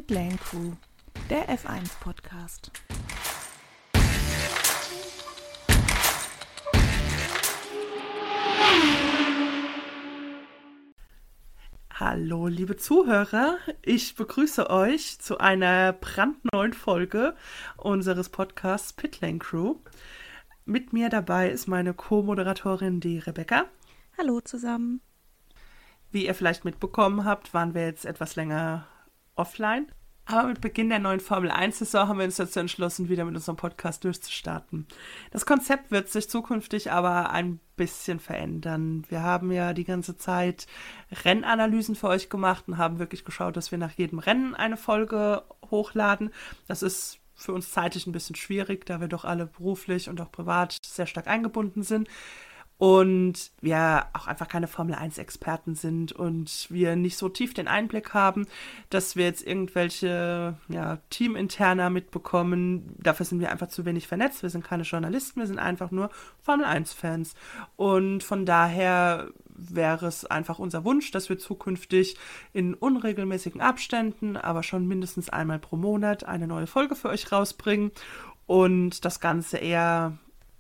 Pitlane Crew, der F1-Podcast. Hallo, liebe Zuhörer, ich begrüße euch zu einer brandneuen Folge unseres Podcasts Pitlane Crew. Mit mir dabei ist meine Co-Moderatorin, die Rebecca. Hallo zusammen. Wie ihr vielleicht mitbekommen habt, waren wir jetzt etwas länger offline. Aber mit Beginn der neuen Formel-1-Saison haben wir uns dazu entschlossen, wieder mit unserem Podcast durchzustarten. Das Konzept wird sich zukünftig aber ein bisschen verändern. Wir haben ja die ganze Zeit Rennanalysen für euch gemacht und haben wirklich geschaut, dass wir nach jedem Rennen eine Folge hochladen. Das ist für uns zeitlich ein bisschen schwierig, da wir doch alle beruflich und auch privat sehr stark eingebunden sind. Und wir auch einfach keine Formel-1-Experten sind und wir nicht so tief den Einblick haben, dass wir jetzt irgendwelche Teaminterner mitbekommen. Dafür sind wir einfach zu wenig vernetzt. Wir sind keine Journalisten, wir sind einfach nur Formel-1-Fans. Und von daher wäre es einfach unser Wunsch, dass wir zukünftig in unregelmäßigen Abständen, aber schon mindestens einmal pro Monat eine neue Folge für euch rausbringen und das Ganze eher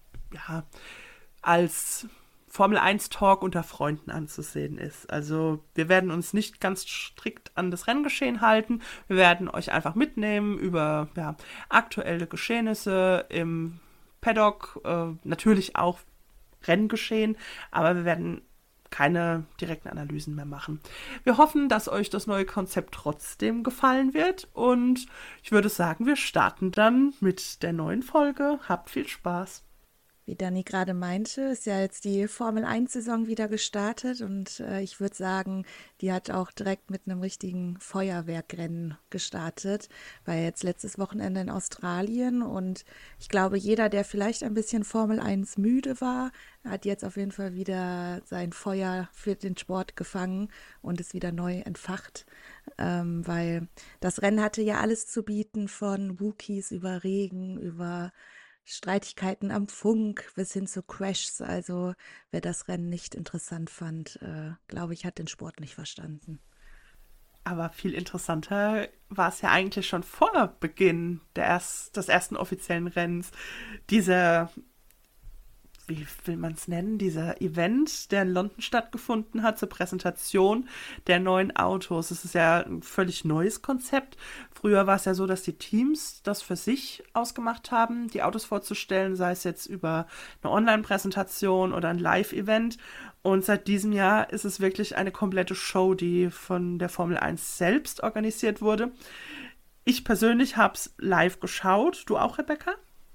als Formel-1-Talk unter Freunden anzusehen ist. Also wir werden uns nicht ganz strikt an das Renngeschehen halten. Wir werden euch einfach mitnehmen über aktuelle Geschehnisse im Paddock, natürlich auch Renngeschehen, aber wir werden keine direkten Analysen mehr machen. Wir hoffen, dass euch das neue Konzept trotzdem gefallen wird und ich würde sagen, wir starten dann mit der neuen Folge. Habt viel Spaß! Wie Dani gerade meinte, ist ja jetzt die Formel-1-Saison wieder gestartet und ich würde sagen, die hat auch direkt mit einem richtigen Feuerwerkrennen gestartet. War ja jetzt letztes Wochenende in Australien und ich glaube, jeder, der vielleicht ein bisschen Formel-1 müde war, hat jetzt auf jeden Fall wieder sein Feuer für den Sport gefangen und ist wieder neu entfacht, weil das Rennen hatte ja alles zu bieten, von Wookies über Regen, über Streitigkeiten am Funk bis hin zu Crashs. Also wer das Rennen nicht interessant fand, glaube ich, hat den Sport nicht verstanden. Aber viel interessanter war es ja eigentlich schon vor Beginn des ersten offiziellen Rennens. Dieser, wie will man es nennen, dieser Event, der in London stattgefunden hat zur Präsentation der neuen Autos. Das ist ja ein völlig neues Konzept. Früher war es ja so, dass die Teams das für sich ausgemacht haben, die Autos vorzustellen, sei es jetzt über eine Online-Präsentation oder ein Live-Event. Und seit diesem Jahr ist es wirklich eine komplette Show, die von der Formel 1 selbst organisiert wurde. Ich persönlich habe es live geschaut. Du auch, Rebecca?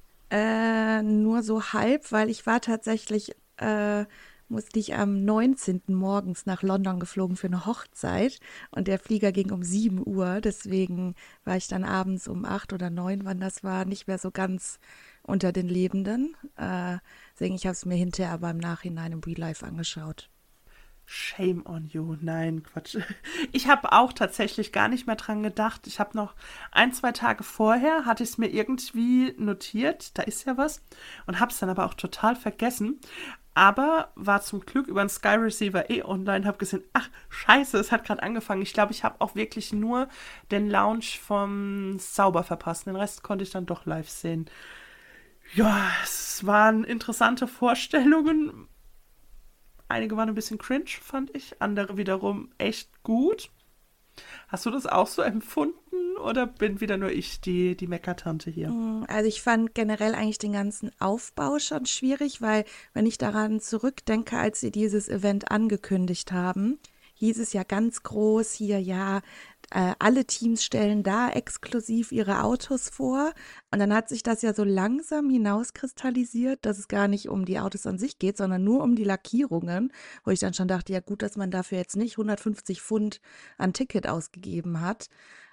Nur so halb, weil ich war tatsächlich, musste ich am 19. morgens nach London geflogen für eine Hochzeit und der Flieger ging um 7 Uhr, deswegen war ich dann abends um 8 oder 9, wann das war, nicht mehr so ganz unter den Lebenden. Deswegen, ich habe es mir hinterher aber im Nachhinein im Real Life angeschaut. Shame on you. Nein, Quatsch. Ich habe auch tatsächlich gar nicht mehr dran gedacht. Ich habe noch 1-2 Tage vorher, hatte ich es mir irgendwie notiert, da ist ja was, und habe es dann aber auch total vergessen. Aber war zum Glück über den Sky Receiver online, habe gesehen, ach, scheiße, es hat gerade angefangen. Ich glaube, ich habe auch wirklich nur den Launch vom Sauber verpasst. Den Rest konnte ich dann doch live sehen. Ja, es waren interessante Vorstellungen. Einige waren ein bisschen cringe, fand ich. Andere wiederum echt gut. Hast du das auch so empfunden oder bin wieder nur ich die Meckertante hier? Also ich fand generell eigentlich den ganzen Aufbau schon schwierig, weil wenn ich daran zurückdenke, als sie dieses Event angekündigt haben, hieß es ja ganz groß hier, alle Teams stellen da exklusiv ihre Autos vor. Und dann hat sich das ja so langsam hinauskristallisiert, dass es gar nicht um die Autos an sich geht, sondern nur um die Lackierungen, wo ich dann schon dachte, ja gut, dass man dafür jetzt nicht 150 Pfund an Ticket ausgegeben hat.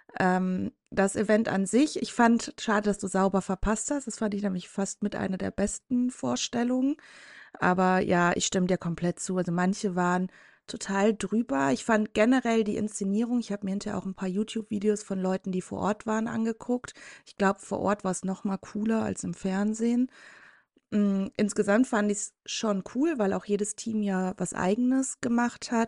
Das Event an sich, ich fand schade, dass du Sauber verpasst hast. Das fand ich nämlich fast mit einer der besten Vorstellungen. Aber ja, ich stimme dir komplett zu. Also manche waren total drüber. Ich fand generell die Inszenierung, ich habe mir hinterher auch ein paar YouTube-Videos von Leuten, die vor Ort waren, angeguckt. Ich glaube, vor Ort war es noch mal cooler als im Fernsehen. Insgesamt fand ich es schon cool, weil auch jedes Team ja was Eigenes gemacht hat.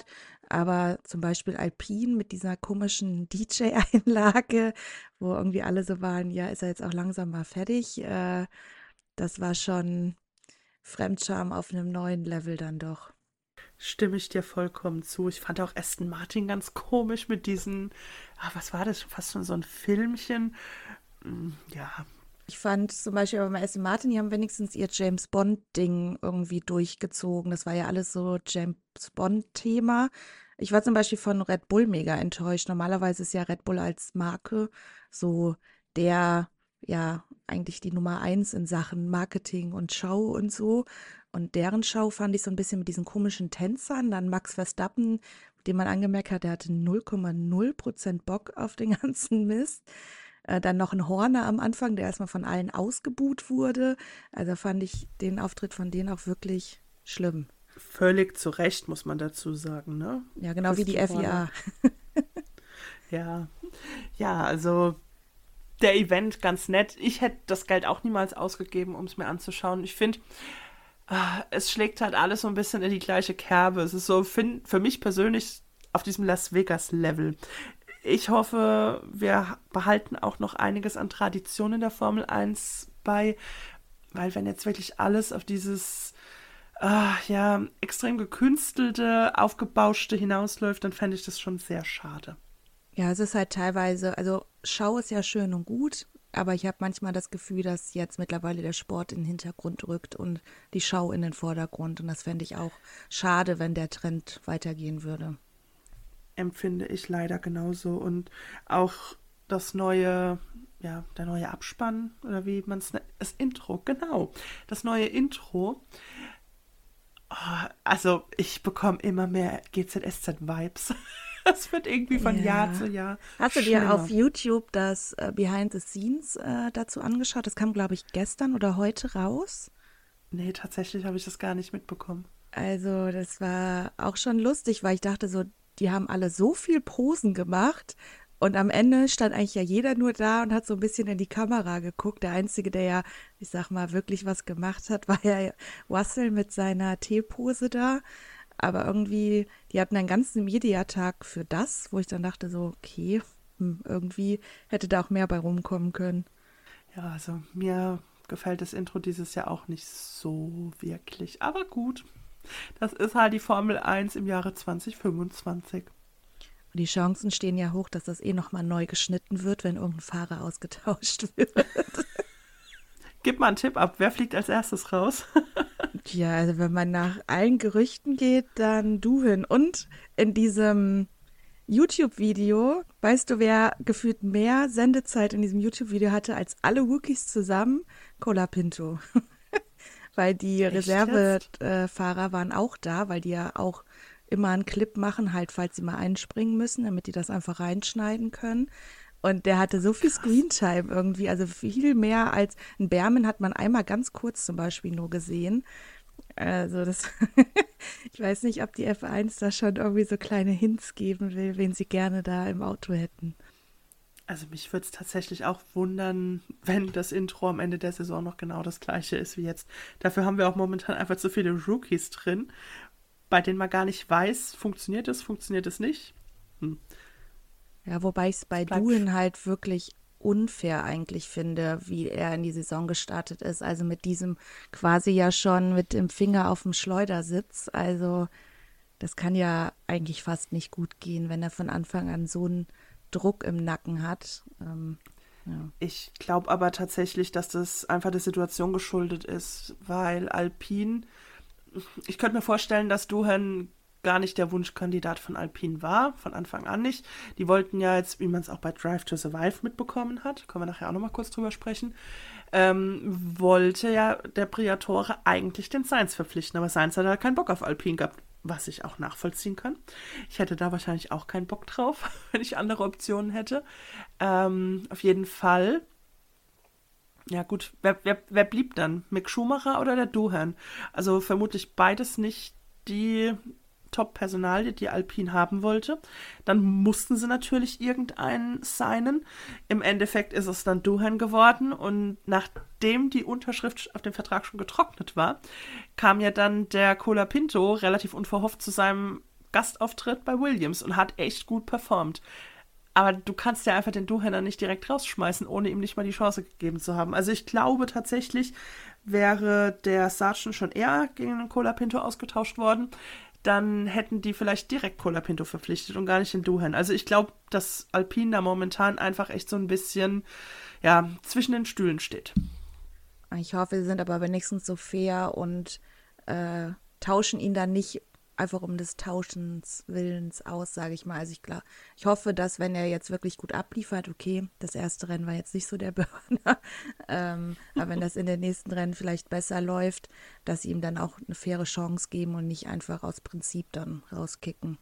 Aber zum Beispiel Alpine mit dieser komischen DJ-Einlage, wo irgendwie alle so waren, ja, ist er jetzt auch langsam mal fertig? Das war schon Fremdscham auf einem neuen Level dann doch. Stimme ich dir vollkommen zu. Ich fand auch Aston Martin ganz komisch mit diesen, was war das? Fast schon so ein Filmchen. Ja, Ich fand zum Beispiel bei Aston Martin, die haben wenigstens ihr James Bond-Ding irgendwie durchgezogen. Das war ja alles so James Bond-Thema. Ich war zum Beispiel von Red Bull mega enttäuscht. Normalerweise ist ja Red Bull als Marke so der, ja, eigentlich die Nummer eins in Sachen Marketing und Show und so. Und deren Show fand ich so ein bisschen mit diesen komischen Tänzern. Dann Max Verstappen, dem man angemerkt hat, der hatte 0,0% Bock auf den ganzen Mist. Dann noch ein Horner am Anfang, der erstmal von allen ausgebuht wurde. Also fand ich den Auftritt von denen auch wirklich schlimm. völlig zu Recht, muss man dazu sagen, ne? Ja, genau wie die Christian Horner. FIA. Ja, ja, also der Event ganz nett. Ich hätte das Geld auch niemals ausgegeben, um es mir anzuschauen. Ich finde, es schlägt halt alles so ein bisschen in die gleiche Kerbe. Es ist so für mich persönlich auf diesem Las Vegas-Level. Ich hoffe, wir behalten auch noch einiges an Tradition in der Formel 1 bei, weil wenn jetzt wirklich alles auf dieses ja, extrem gekünstelte, aufgebauschte hinausläuft, dann fände ich das schon sehr schade. Ja, es ist halt teilweise, also Schau ist ja schön und gut, aber ich habe manchmal das Gefühl, dass jetzt mittlerweile der Sport in den Hintergrund rückt und die Schau in den Vordergrund. Und das fände ich auch schade, wenn der Trend weitergehen würde. Empfinde ich leider genauso. Und auch das neue, ja, der neue Abspann, oder wie man es nennt, das Intro, genau. Das neue Intro. Also, ich bekomme immer mehr GZSZ-Vibes. Das wird irgendwie von Jahr zu Ja. Jahr Hast du dir auf schlimmer. YouTube das Behind the Scenes dazu angeschaut? Das kam, glaube ich, gestern oder heute raus. Nee, tatsächlich habe ich das gar nicht mitbekommen. Also, das war auch schon lustig, weil ich dachte so, die haben alle so viel Posen gemacht und am Ende stand eigentlich ja jeder nur da und hat so ein bisschen in die Kamera geguckt. Der Einzige, der ja, ich sag mal, wirklich was gemacht hat, war ja Russell mit seiner Teepose da. Aber irgendwie, die hatten einen ganzen Mediatag für das, wo ich dann dachte so, okay, irgendwie hätte da auch mehr bei rumkommen können. Ja, also mir gefällt das Intro dieses Jahr auch nicht so wirklich. Aber gut, das ist halt die Formel 1 im Jahre 2025. Und die Chancen stehen ja hoch, dass das eh nochmal neu geschnitten wird, wenn irgendein Fahrer ausgetauscht wird. Gib mal einen Tipp ab, wer fliegt als erstes raus? Tja, also wenn man nach allen Gerüchten geht, dann du hin. Und in diesem YouTube-Video, weißt du, wer gefühlt mehr Sendezeit in diesem YouTube-Video hatte als alle Rookies zusammen? Colapinto. Weil die Echt jetzt? Reservefahrer waren auch da, weil die ja auch immer einen Clip machen, halt falls sie mal einspringen müssen, damit die das einfach reinschneiden können. Und der hatte so viel Krass. Screentime irgendwie, also viel mehr als ein Berman hat man einmal ganz kurz zum Beispiel nur gesehen. Also das, ich weiß nicht, ob die F1 da schon irgendwie so kleine Hints geben will, wen sie gerne da im Auto hätten. Also mich würde es tatsächlich auch wundern, wenn das Intro am Ende der Saison noch genau das gleiche ist wie jetzt. Dafür haben wir auch momentan einfach zu viele Rookies drin, bei denen man gar nicht weiß, funktioniert es nicht. Hm. Ja, wobei ich es Es bei bleibt. Doohan halt wirklich unfair eigentlich finde, wie er in die Saison gestartet ist. Also mit diesem quasi ja schon mit dem Finger auf dem Schleudersitz. Also das kann ja eigentlich fast nicht gut gehen, wenn er von Anfang an so einen Druck im Nacken hat. Ja. Ich glaube aber tatsächlich, dass das einfach der Situation geschuldet ist, weil Alpine, ich könnte mir vorstellen, dass Duhan gar nicht der Wunschkandidat von Alpine war, von Anfang an nicht. Die wollten ja jetzt, wie man es auch bei Drive to Survive mitbekommen hat, können wir nachher auch nochmal kurz drüber sprechen, wollte ja der Briatore eigentlich den Sainz verpflichten, aber Sainz hat halt keinen Bock auf Alpine gehabt, was ich auch nachvollziehen kann. Ich hätte da wahrscheinlich auch keinen Bock drauf, wenn ich andere Optionen hätte. Auf jeden Fall. Ja gut, wer blieb dann? Mick Schumacher oder der Dohan? Also vermutlich beides nicht die Top-Personalie, die Alpine haben wollte. Dann mussten sie natürlich irgendeinen signen. Im Endeffekt ist es dann Dohan geworden und nachdem die Unterschrift auf dem Vertrag schon getrocknet war, kam ja dann der Colapinto relativ unverhofft zu seinem Gastauftritt bei Williams und hat echt gut performt. Aber du kannst ja einfach den Duhenner nicht direkt rausschmeißen, ohne ihm nicht mal die Chance gegeben zu haben. Also ich glaube tatsächlich, wäre der Sargent schon eher gegen den Colapinto ausgetauscht worden, dann hätten die vielleicht direkt Colapinto verpflichtet und gar nicht den Duhan. Also ich glaube, dass Alpine da momentan einfach echt so ein bisschen, ja, zwischen den Stühlen steht. Ich hoffe, sie sind aber wenigstens so fair und tauschen ihn dann nicht einfach um des Tauschens Willens aus, sage ich mal. Also ich hoffe, dass wenn er jetzt wirklich gut abliefert, okay, das erste Rennen war jetzt nicht so der Burner, aber wenn das in den nächsten Rennen vielleicht besser läuft, dass sie ihm dann auch eine faire Chance geben und nicht einfach aus Prinzip dann rauskicken.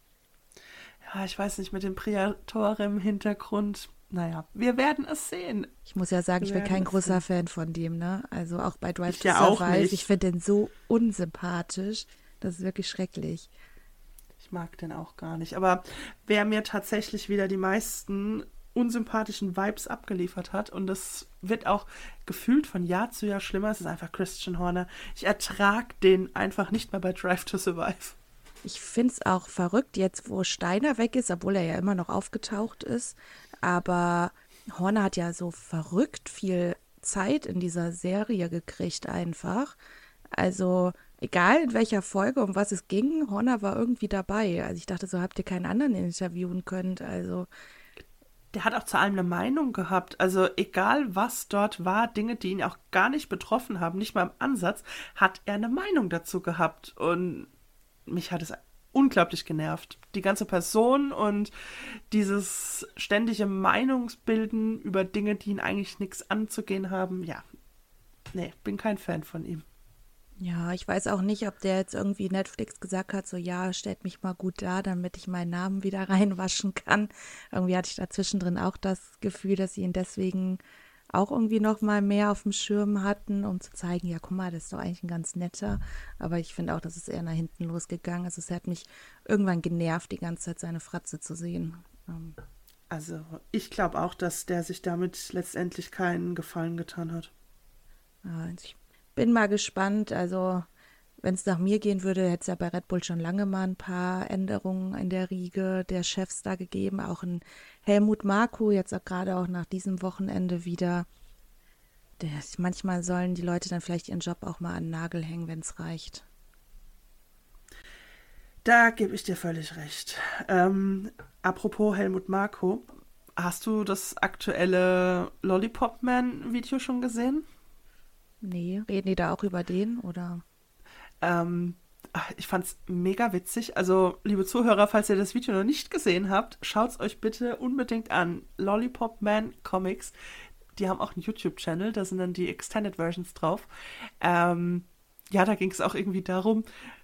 Ja, ich weiß nicht, mit dem Priatore im Hintergrund. Naja, wir werden es sehen. Ich muss ja sagen, ich bin kein großer Fan von dem, ne? Also auch bei Drive to Survive, ich finde den so unsympathisch. Das ist wirklich schrecklich. Ich mag den auch gar nicht. Aber wer mir tatsächlich wieder die meisten unsympathischen Vibes abgeliefert hat, und das wird auch gefühlt von Jahr zu Jahr schlimmer, es ist einfach Christian Horner. Ich ertrage den einfach nicht mehr bei Drive to Survive. Ich finde es auch verrückt, jetzt wo Steiner weg ist, obwohl er ja immer noch aufgetaucht ist. Aber Horner hat ja so verrückt viel Zeit in dieser Serie gekriegt einfach. Also egal in welcher Folge, um was es ging, Horner war irgendwie dabei. Also ich dachte, so habt ihr keinen anderen interviewen könnt. Also der hat auch zu allem eine Meinung gehabt. Also egal, was dort war, Dinge, die ihn auch gar nicht betroffen haben, nicht mal im Ansatz, hat er eine Meinung dazu gehabt. Und mich hat es unglaublich genervt. Die ganze Person und dieses ständige Meinungsbilden über Dinge, die ihn eigentlich nichts anzugehen haben. Ja, nee, bin kein Fan von ihm. ja, ich weiß auch nicht, ob der jetzt irgendwie Netflix gesagt hat, so ja, stellt mich mal gut da, damit ich meinen Namen wieder reinwaschen kann. Irgendwie hatte ich da zwischendrin auch das Gefühl, dass sie ihn deswegen auch irgendwie noch mal mehr auf dem Schirm hatten, um zu zeigen, ja, guck mal, das ist doch eigentlich ein ganz netter. Aber ich finde auch, dass es eher nach hinten losgegangen ist. Es hat mich irgendwann genervt, die ganze Zeit seine Fratze zu sehen. Also ich glaube auch, dass der sich damit letztendlich keinen Gefallen getan hat. Ich bin mal gespannt. Also wenn es nach mir gehen würde, hätte es ja bei Red Bull schon lange mal ein paar Änderungen in der Riege der Chefs da gegeben. Auch in Helmut Marko, jetzt auch gerade auch nach diesem Wochenende wieder. Manchmal sollen die Leute dann vielleicht ihren Job auch mal an den Nagel hängen, wenn es reicht. Da gebe ich dir völlig recht. Apropos Helmut Marko, hast du das aktuelle Lollipop Man-Video schon gesehen? Nee, reden die da auch über den oder? Ich fand's mega witzig. Also, liebe Zuhörer, falls ihr das Video noch nicht gesehen habt, schaut's euch bitte unbedingt an. Lollipop Man Comics. Die haben auch einen YouTube-Channel, da sind dann die Extended Versions drauf. Ja, da ging es auch irgendwie darum,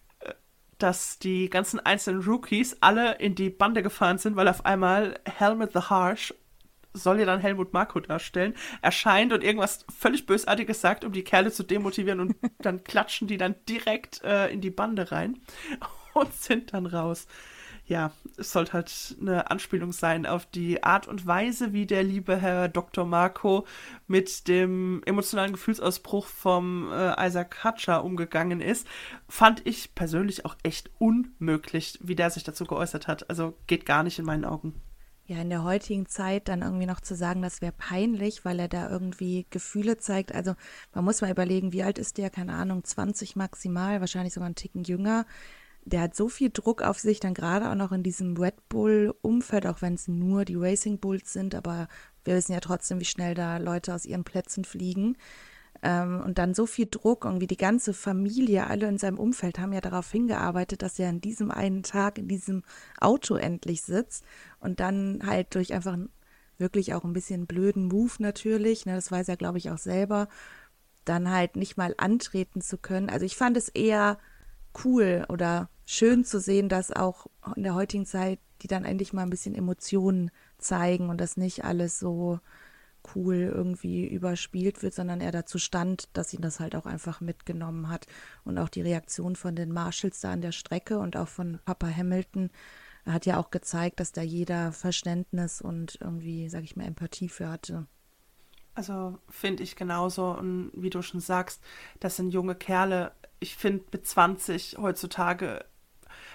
dass die ganzen einzelnen Rookies alle in die Bande gefahren sind, weil auf einmal Helmut the Harsh soll ja dann Helmut Marko darstellen, erscheint und irgendwas völlig Bösartiges sagt, um die Kerle zu demotivieren, und dann klatschen die dann direkt in die Bande rein und sind dann raus. Ja, es sollte halt eine Anspielung sein auf die Art und Weise, wie der liebe Herr Dr. Marko mit dem emotionalen Gefühlsausbruch vom Isaac Hatcher umgegangen ist. Fand ich persönlich auch echt unmöglich, wie der sich dazu geäußert hat. Also geht gar nicht in meinen Augen. Ja, in der heutigen Zeit dann irgendwie noch zu sagen, das wäre peinlich, weil er da irgendwie Gefühle zeigt. Also man muss mal überlegen, wie alt ist der? Keine Ahnung, 20 maximal, wahrscheinlich sogar einen Ticken jünger. Der hat so viel Druck auf sich, dann gerade auch noch in diesem Red Bull-Umfeld, auch wenn es nur die Racing Bulls sind, aber wir wissen ja trotzdem, wie schnell da Leute aus ihren Plätzen fliegen. Und dann so viel Druck, irgendwie die ganze Familie, alle in seinem Umfeld haben ja darauf hingearbeitet, dass er an diesem einen Tag in diesem Auto endlich sitzt und dann halt durch einfach wirklich auch ein bisschen blöden Move natürlich, ne, das weiß er, glaube ich, auch selber, dann halt nicht mal antreten zu können. Also ich fand es eher cool oder schön zu sehen, dass auch in der heutigen Zeit die dann endlich mal ein bisschen Emotionen zeigen und das nicht alles so cool irgendwie überspielt wird, sondern er dazu stand, dass ihn das halt auch einfach mitgenommen hat. Und auch die Reaktion von den Marshalls da an der Strecke und auch von Papa Hamilton hat ja auch gezeigt, dass da jeder Verständnis und irgendwie, sag ich mal, Empathie für hatte. Also finde ich genauso. Und wie du schon sagst, das sind junge Kerle. Ich finde, mit 20 heutzutage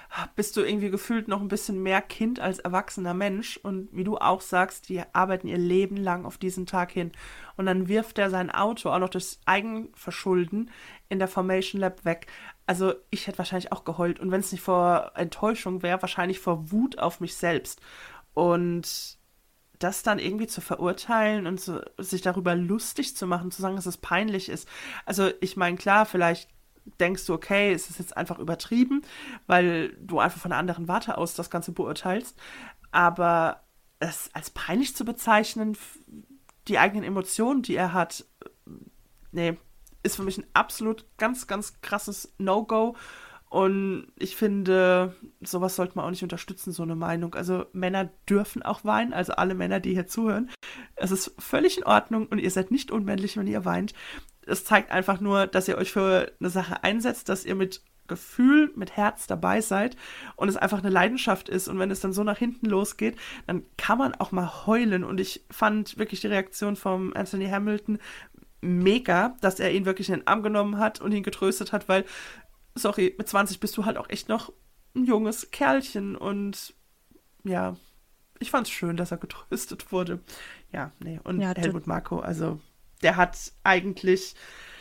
bist du irgendwie gefühlt noch ein bisschen mehr Kind als erwachsener Mensch. Und wie du auch sagst, die arbeiten ihr Leben lang auf diesen Tag hin. Und dann wirft er sein Auto auch noch durchs Eigenverschulden in der Formation Lab weg. Also ich hätte wahrscheinlich auch geheult. Und wenn es nicht vor Enttäuschung wäre, wahrscheinlich vor Wut auf mich selbst. Und das dann irgendwie zu verurteilen und sich darüber lustig zu machen, zu sagen, dass es peinlich ist. Also ich meine, klar, vielleicht denkst du, okay, es ist jetzt einfach übertrieben, weil du einfach von einer anderen Warte aus das Ganze beurteilst. Aber es als peinlich zu bezeichnen, die eigenen Emotionen, die er hat, nee, ist für mich ein absolut ganz, ganz krasses No-Go. Und ich finde, sowas sollte man auch nicht unterstützen, so eine Meinung. Also Männer dürfen auch weinen, also alle Männer, die hier zuhören. Es ist völlig in Ordnung und ihr seid nicht unmännlich, wenn ihr weint. Es zeigt einfach nur, dass ihr euch für eine Sache einsetzt, dass ihr mit Gefühl, mit Herz dabei seid und es einfach eine Leidenschaft ist. Und wenn es dann so nach hinten losgeht, dann kann man auch mal heulen. Und ich fand wirklich die Reaktion von Anthony Hamilton mega, dass er ihn wirklich in den Arm genommen hat und ihn getröstet hat, weil sorry, mit 20 bist du halt auch echt noch ein junges Kerlchen und ja, ich fand's schön, dass er getröstet wurde. Ja, nee, und Ja, Helmut Marko, also der hat eigentlich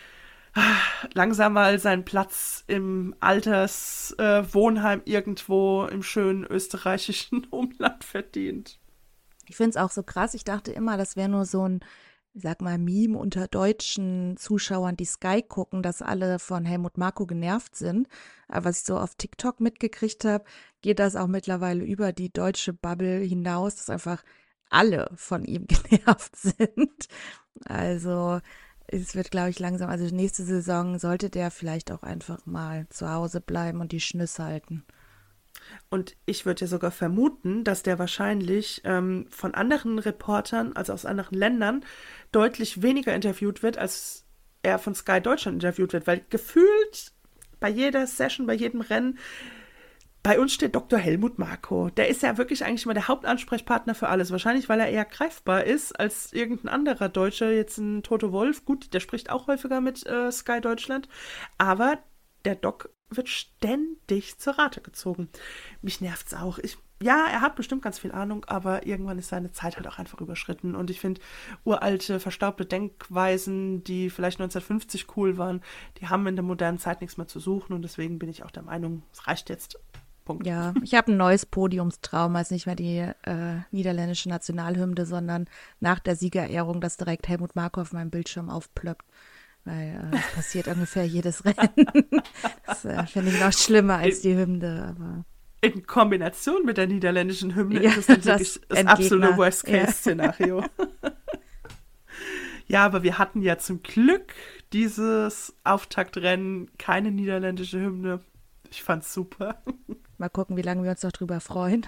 langsam mal seinen Platz im Alterswohnheim irgendwo im schönen österreichischen Umland verdient. Ich finde es auch so krass. Ich dachte immer, das wäre nur so ein, ich sag mal, Meme unter deutschen Zuschauern, die Sky gucken, dass alle von Helmut Marko genervt sind. Aber was ich so auf TikTok mitgekriegt habe, geht das auch mittlerweile über die deutsche Bubble hinaus, dass einfach alle von ihm genervt sind. Also es wird, glaube ich, langsam, also nächste Saison sollte der vielleicht auch einfach mal zu Hause bleiben und die Schnüsse halten. Und ich würde ja sogar vermuten, dass der wahrscheinlich von anderen Reportern, also aus anderen Ländern, deutlich weniger interviewt wird, als er von Sky Deutschland interviewt wird. Weil gefühlt bei jeder Session, bei jedem Rennen, bei uns steht Dr. Helmut Marko. Der ist ja wirklich eigentlich immer der Hauptansprechpartner für alles. Wahrscheinlich, weil er eher greifbar ist als irgendein anderer Deutscher. Jetzt ein Toto Wolff, gut, der spricht auch häufiger mit Sky Deutschland. Aber der Doc wird ständig zur Rate gezogen. Mich nervt's auch. Ja, er hat bestimmt ganz viel Ahnung, aber irgendwann ist seine Zeit halt auch einfach überschritten. Und ich finde, uralte, verstaubte Denkweisen, die vielleicht 1950 cool waren, die haben in der modernen Zeit nichts mehr zu suchen. Und deswegen bin ich auch der Meinung, es reicht jetzt. Punkt. Ja, ich habe ein neues Podiumstrauma, ist nicht mehr die niederländische Nationalhymne, sondern nach der Siegerehrung, dass direkt Helmut Marko auf meinem Bildschirm aufplöppt. Weil das passiert ungefähr jedes Rennen. Das finde ich noch schlimmer als die Hymne. Aber in Kombination mit der niederländischen Hymne ja, ist es dann wirklich das absolute Worst-Case-Szenario. Ja. Ja, aber wir hatten ja zum Glück dieses Auftaktrennen keine niederländische Hymne. Ich fand's super. Mal gucken, wie lange wir uns noch drüber freuen.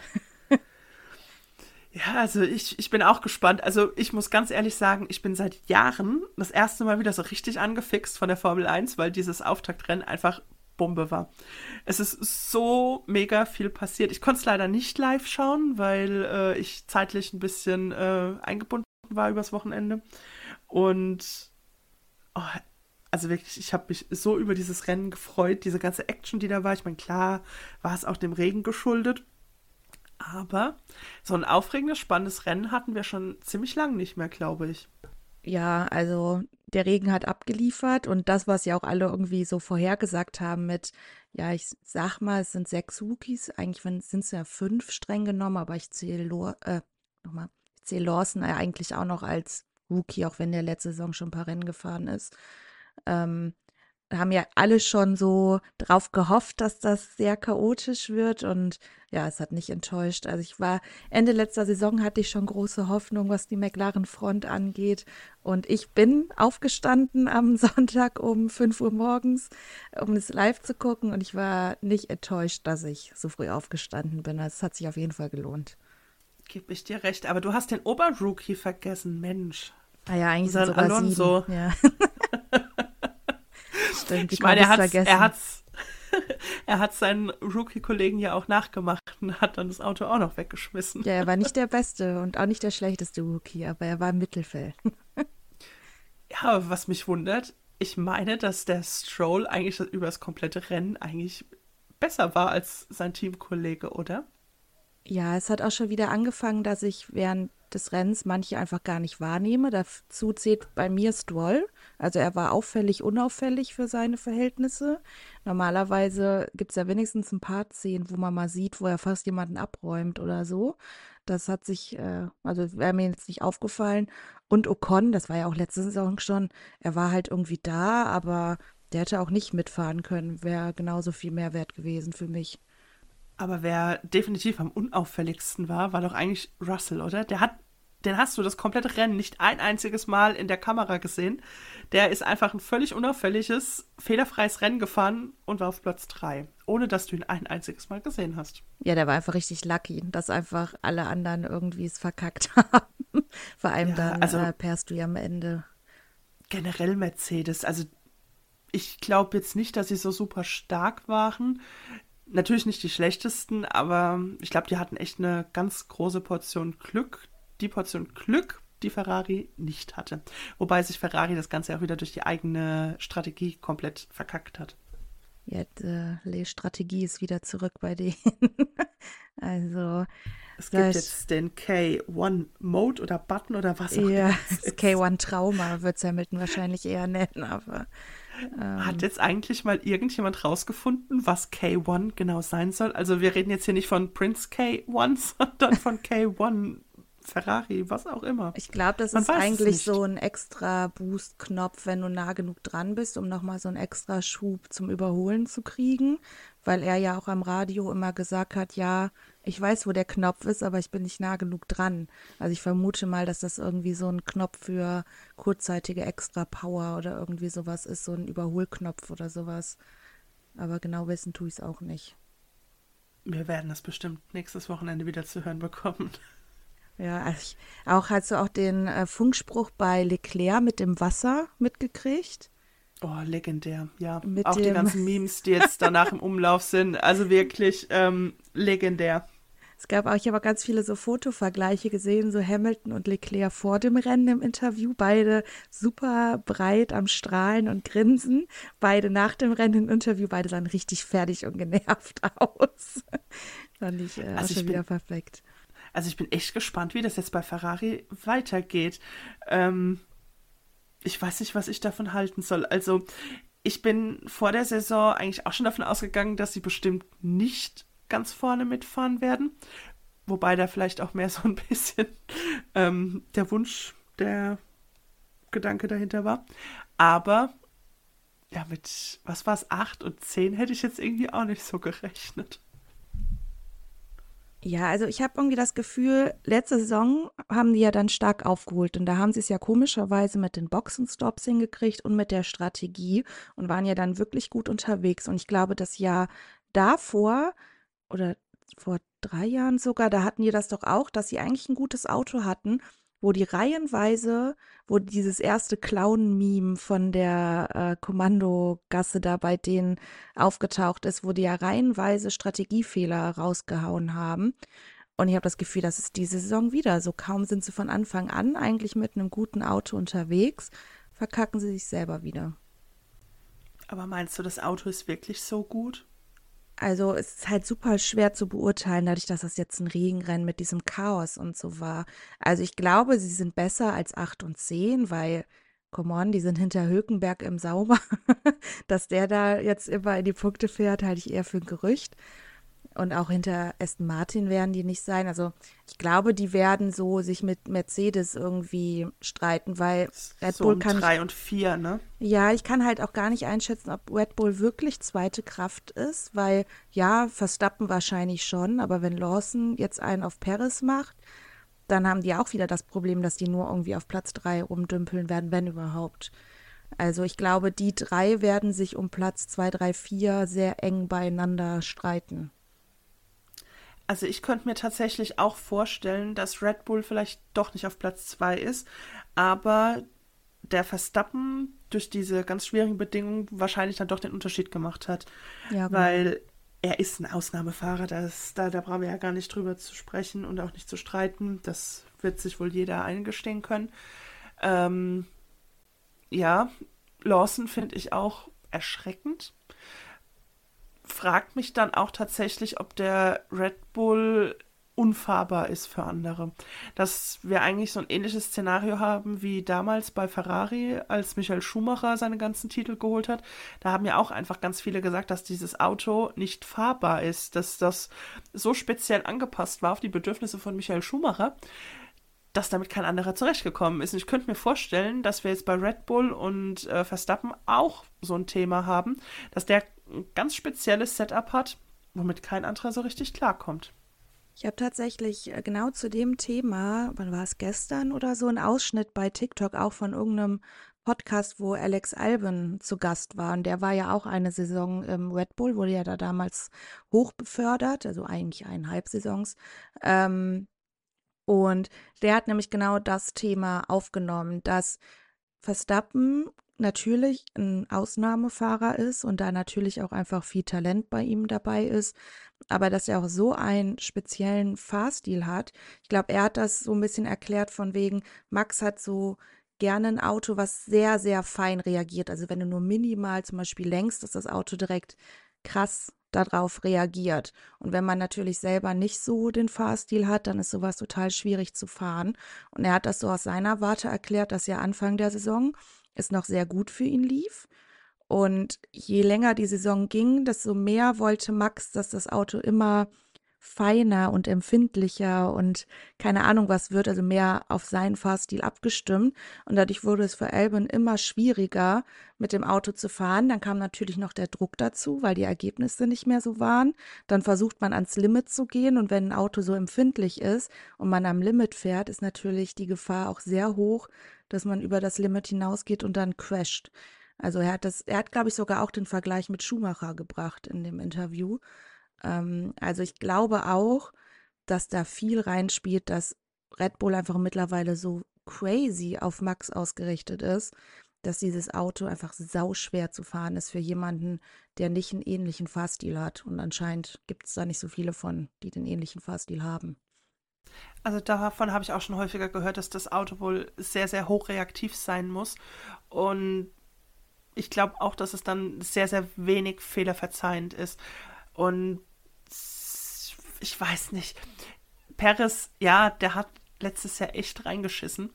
Ja, also ich bin auch gespannt. Also ich muss ganz ehrlich sagen, ich bin seit Jahren das erste Mal wieder so richtig angefixt von der Formel 1, weil dieses Auftaktrennen einfach Bombe war. Es ist so mega viel passiert. Ich konnte es leider nicht live schauen, weil ich zeitlich ein bisschen eingebunden war übers Wochenende. Und oh, also wirklich, ich habe mich so über dieses Rennen gefreut, diese ganze Action, die da war. Ich meine, klar war es auch dem Regen geschuldet. Aber so ein aufregendes, spannendes Rennen hatten wir schon ziemlich lang nicht mehr, glaube ich. Ja, also der Regen hat abgeliefert und das, was ja auch alle irgendwie so vorhergesagt haben mit, ja, ich sag mal, es sind 6 Rookies, eigentlich sind es ja 5 streng genommen, aber ich zähle Lawson eigentlich auch noch als Rookie, auch wenn der letzte Saison schon ein paar Rennen gefahren ist. Haben ja alle schon so drauf gehofft, dass das sehr chaotisch wird und ja, es hat nicht enttäuscht. Also Ende letzter Saison hatte ich schon große Hoffnung, was die McLaren-Front angeht und ich bin aufgestanden am Sonntag um 5 Uhr morgens, um es live zu gucken und ich war nicht enttäuscht, dass ich so früh aufgestanden bin. Also es hat sich auf jeden Fall gelohnt. Gebe ich dir recht, aber du hast den Oberrookie vergessen, Mensch. Ah ja, eigentlich sind sogar Alonso. 7. Ja. Stimmt, ich meine, er hat seinen Rookie-Kollegen ja auch nachgemacht und hat dann das Auto auch noch weggeschmissen. Ja, er war nicht der beste und auch nicht der schlechteste Rookie, aber er war im Mittelfeld. Ja, aber was mich wundert, ich meine, dass der Stroll eigentlich über das komplette Rennen eigentlich besser war als sein Teamkollege, oder? Ja, es hat auch schon wieder angefangen, dass ich während des Rennens manche einfach gar nicht wahrnehme. Dazu zählt bei mir Stroll. Also er war auffällig unauffällig für seine Verhältnisse. Normalerweise gibt es ja wenigstens ein paar Szenen, wo man mal sieht, wo er fast jemanden abräumt oder so. Das hat sich, also wäre mir jetzt nicht aufgefallen. Und Ocon, das war ja auch letzte Saison schon, er war halt irgendwie da, aber der hätte auch nicht mitfahren können. Wäre genauso viel Mehrwert gewesen für mich. Aber wer definitiv am unauffälligsten war doch eigentlich Russell, oder? Den hast du das komplette Rennen nicht ein einziges Mal in der Kamera gesehen. Der ist einfach ein völlig unauffälliges, fehlerfreies Rennen gefahren und war auf Platz 3, ohne dass du ihn ein einziges Mal gesehen hast. Ja, der war einfach richtig lucky, dass einfach alle anderen irgendwie es verkackt haben. Vor allem Ja, dann also Piastri am Ende. generell Mercedes, also ich glaube jetzt nicht, dass sie so super stark waren. Natürlich nicht die schlechtesten, aber ich glaube, die hatten echt eine ganz große Portion Glück. Die Portion Glück, die Ferrari nicht hatte. Wobei sich Ferrari das Ganze auch wieder durch die eigene Strategie komplett verkackt hat. Ja, die Strategie ist wieder zurück bei denen. Also, Es gibt das, jetzt den K1-Mode oder Button oder was auch ja, immer es das ist. K1-Trauma wird es Hamilton wahrscheinlich eher nennen, aber Hat jetzt eigentlich mal irgendjemand rausgefunden, was K1 genau sein soll? Also wir reden jetzt hier nicht von Prince K1, sondern von K1 Ferrari, was auch immer. ich glaube, das Man ist weiß es eigentlich so nicht. ein extra Boost-Knopf, wenn du nah genug dran bist, um nochmal so einen extra Schub zum Überholen zu kriegen, weil er ja auch am Radio immer gesagt hat, ja, ich weiß, wo der Knopf ist, aber ich bin nicht nah genug dran. Also ich vermute mal, dass das irgendwie so ein Knopf für kurzzeitige extra Power oder irgendwie sowas ist, so ein Überholknopf oder sowas. Aber genau wissen tue ich es auch nicht. Wir werden das bestimmt nächstes Wochenende wieder zu hören bekommen. Ja, also auch hast du auch den Funkspruch bei Leclerc mit dem Wasser mitgekriegt? Oh, legendär, ja. Mit Auch die dem ganzen Memes, die jetzt danach im Umlauf sind. Also wirklich legendär. Es gab auch, ich habe auch ganz viele so Fotovergleiche gesehen, so Hamilton und Leclerc vor dem Rennen im Interview, beide super breit am Strahlen und Grinsen, beide nach dem Rennen im Interview, beide sahen richtig fertig und genervt aus. Fand ich auch Also schon ich wieder bin, perfekt. also ich bin echt gespannt, wie das jetzt bei Ferrari weitergeht. Ähm, Ich weiß nicht, was ich davon halten soll. Also ich bin vor der Saison eigentlich auch schon davon ausgegangen, dass sie bestimmt nicht ganz vorne mitfahren werden. Wobei da vielleicht auch mehr so ein bisschen der Wunsch, der Gedanke dahinter war. Aber ja, mit, was war es, 8 und 10 hätte ich jetzt irgendwie auch nicht so gerechnet. Ja, also ich habe irgendwie das Gefühl, letzte Saison haben die ja dann stark aufgeholt und da haben sie es ja komischerweise mit den Boxenstops hingekriegt und mit der Strategie und waren ja dann wirklich gut unterwegs. Und ich glaube, das Jahr davor oder vor 3 Jahren sogar, da hatten die das doch auch, dass sie eigentlich ein gutes Auto hatten, wo die reihenweise, wo dieses erste Clown-Meme von der Kommandogasse da bei denen aufgetaucht ist, wo die ja reihenweise Strategiefehler rausgehauen haben. Und ich habe das Gefühl, das ist diese Saison wieder. So kaum sind sie von Anfang an eigentlich mit einem guten Auto unterwegs, verkacken sie sich selber wieder. Aber meinst du, das Auto ist wirklich so gut? Also es ist halt super schwer zu beurteilen, dadurch, dass das jetzt ein Regenrennen mit diesem Chaos und so war. Also ich glaube, sie sind besser als 8 und 10, weil, come on, die sind hinter Hülkenberg im Sauber. Dass der da jetzt immer in die Punkte fährt, halte ich eher für ein Gerücht. Und auch hinter Aston Martin werden die nicht sein. Also ich glaube, die werden so sich mit Mercedes irgendwie streiten, weil Red So Bull ein kann ich 3 und 4, ne? ja, ich kann halt auch gar nicht einschätzen, ob Red Bull wirklich zweite Kraft ist, weil ja, Verstappen wahrscheinlich schon, aber wenn Lawson jetzt einen auf Perez macht, dann haben die auch wieder das Problem, dass die nur irgendwie auf Platz 3 rumdümpeln werden, wenn überhaupt. Also ich glaube, die drei werden sich um Platz 2, 3, 4 sehr eng beieinander streiten. Also ich könnte mir tatsächlich auch vorstellen, dass Red Bull vielleicht doch nicht auf Platz 2 ist, aber der Verstappen durch diese ganz schwierigen Bedingungen wahrscheinlich dann doch den Unterschied gemacht hat, Ja, genau. weil er ist ein Ausnahmefahrer, da brauchen wir ja gar nicht drüber zu sprechen und auch nicht zu streiten, das wird sich wohl jeder eingestehen können. Ähm, ja, Lawson finde ich auch erschreckend. frage mich dann auch tatsächlich, ob der Red Bull unfahrbar ist für andere. Dass wir eigentlich so ein ähnliches Szenario haben wie damals bei Ferrari, als Michael Schumacher seine ganzen Titel geholt hat. Da haben ja auch einfach ganz viele gesagt, dass dieses Auto nicht fahrbar ist, dass das so speziell angepasst war auf die Bedürfnisse von Michael Schumacher, dass damit kein anderer zurechtgekommen ist. Und ich könnte mir vorstellen, dass wir jetzt bei Red Bull und Verstappen auch so ein Thema haben, dass der ein ganz spezielles Setup hat, womit kein anderer so richtig klarkommt. Ich habe tatsächlich genau zu dem Thema, wann war es, gestern oder so, einen Ausschnitt bei TikTok auch von irgendeinem Podcast, wo Alex Albon zu Gast war. Und der war ja auch eine Saison im Red Bull, wurde ja da damals hoch befördert, also eigentlich 1,5 Saisons. Und der hat nämlich genau das Thema aufgenommen, dass Verstappen natürlich ein Ausnahmefahrer ist und da natürlich auch einfach viel Talent bei ihm dabei ist, aber dass er auch so einen speziellen Fahrstil hat. Ich glaube, er hat das so ein bisschen erklärt von wegen, Max hat so gerne ein Auto, was sehr, sehr fein reagiert. Also wenn du nur minimal zum Beispiel lenkst, dass das Auto direkt krass darauf reagiert. Und wenn man natürlich selber nicht so den Fahrstil hat, dann ist sowas total schwierig zu fahren. Und er hat das so aus seiner Warte erklärt, dass ja Anfang der Saison es noch sehr gut für ihn lief. Und je länger die Saison ging, desto mehr wollte Max, dass das Auto immer feiner und empfindlicher und keine Ahnung was wird, also mehr auf seinen Fahrstil abgestimmt. Und dadurch wurde es für Albon immer schwieriger, mit dem Auto zu fahren. Dann kam natürlich noch der Druck dazu, weil die Ergebnisse nicht mehr so waren. Dann versucht man ans Limit zu gehen und wenn ein Auto so empfindlich ist und man am Limit fährt, ist natürlich die Gefahr auch sehr hoch, dass man über das Limit hinausgeht und dann crasht. Also er hat, glaube ich, sogar auch den Vergleich mit Schumacher gebracht in dem Interview. Also ich glaube auch, dass da viel reinspielt, dass Red Bull einfach mittlerweile so crazy auf Max ausgerichtet ist, dass dieses Auto einfach sauschwer zu fahren ist für jemanden, der nicht einen ähnlichen Fahrstil hat. Und anscheinend gibt es da nicht so viele von, die den ähnlichen Fahrstil haben. Also davon habe ich auch schon häufiger gehört, dass das Auto wohl sehr, sehr hochreaktiv sein muss. Und ich glaube auch, dass es dann sehr, sehr wenig fehlerverzeihend ist. Und ich weiß nicht. Perez, ja, der hat letztes Jahr echt reingeschissen.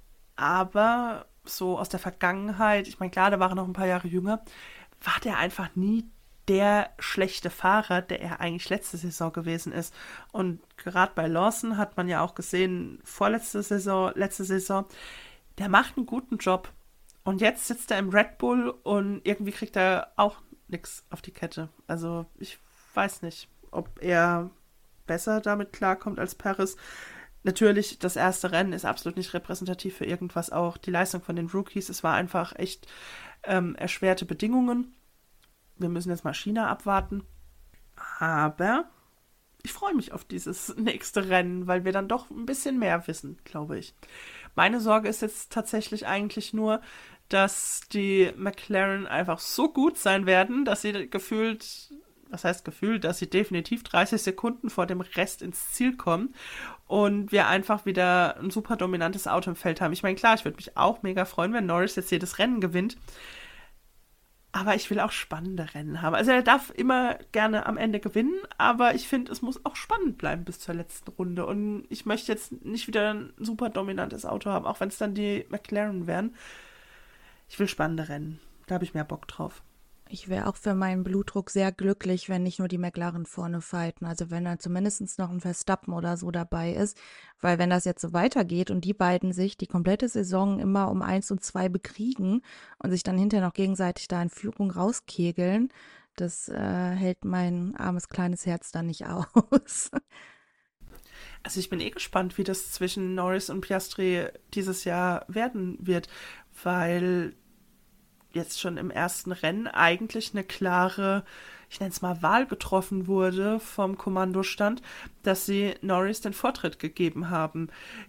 Aber so aus der Vergangenheit, ich meine, klar, da war er noch ein paar Jahre jünger, war der einfach nie der schlechte Fahrer, der er eigentlich letzte Saison gewesen ist. Und gerade bei Lawson hat man ja auch gesehen, vorletzte Saison, letzte Saison, der macht einen guten Job. Und jetzt sitzt er im Red Bull und irgendwie kriegt er auch nichts auf die Kette. Also ich weiß nicht, ob er besser damit klarkommt als Perez. Natürlich, das erste Rennen ist absolut nicht repräsentativ für irgendwas. Auch die Leistung von den Rookies, es war einfach echt erschwerte Bedingungen. Wir müssen jetzt mal China abwarten. Aber ich freue mich auf dieses nächste Rennen, weil wir dann doch ein bisschen mehr wissen, glaube ich. Meine Sorge ist jetzt tatsächlich eigentlich nur, dass die McLaren einfach so gut sein werden, dass sie gefühlt, was heißt gefühlt, dass sie definitiv 30 Sekunden vor dem Rest ins Ziel kommen und wir einfach wieder ein super dominantes Auto im Feld haben. Ich meine, klar, ich würde mich auch mega freuen, wenn Norris jetzt jedes Rennen gewinnt, aber ich will auch spannende Rennen haben. Also er darf immer gerne am Ende gewinnen, aber ich finde, es muss auch spannend bleiben bis zur letzten Runde. Und ich möchte jetzt nicht wieder ein super dominantes Auto haben, auch wenn es dann die McLaren wären. Ich will spannende Rennen. Da habe ich mehr Bock drauf. Ich wäre auch für meinen Blutdruck sehr glücklich, wenn nicht nur die McLaren vorne fighten. Also wenn da zumindest noch ein Verstappen oder so dabei ist. Weil wenn das jetzt so weitergeht und die beiden sich die komplette Saison immer um 1 und 2 bekriegen und sich dann hinterher noch gegenseitig da in Führung rauskegeln, das hält mein armes kleines Herz dann nicht aus. Also ich bin gespannt, wie das zwischen Norris und Piastri dieses Jahr werden wird, weil jetzt schon im ersten Rennen eigentlich eine klare, ich nenne es mal, Wahl getroffen wurde vom Kommandostand, dass sie Norris den Vortritt gegeben haben.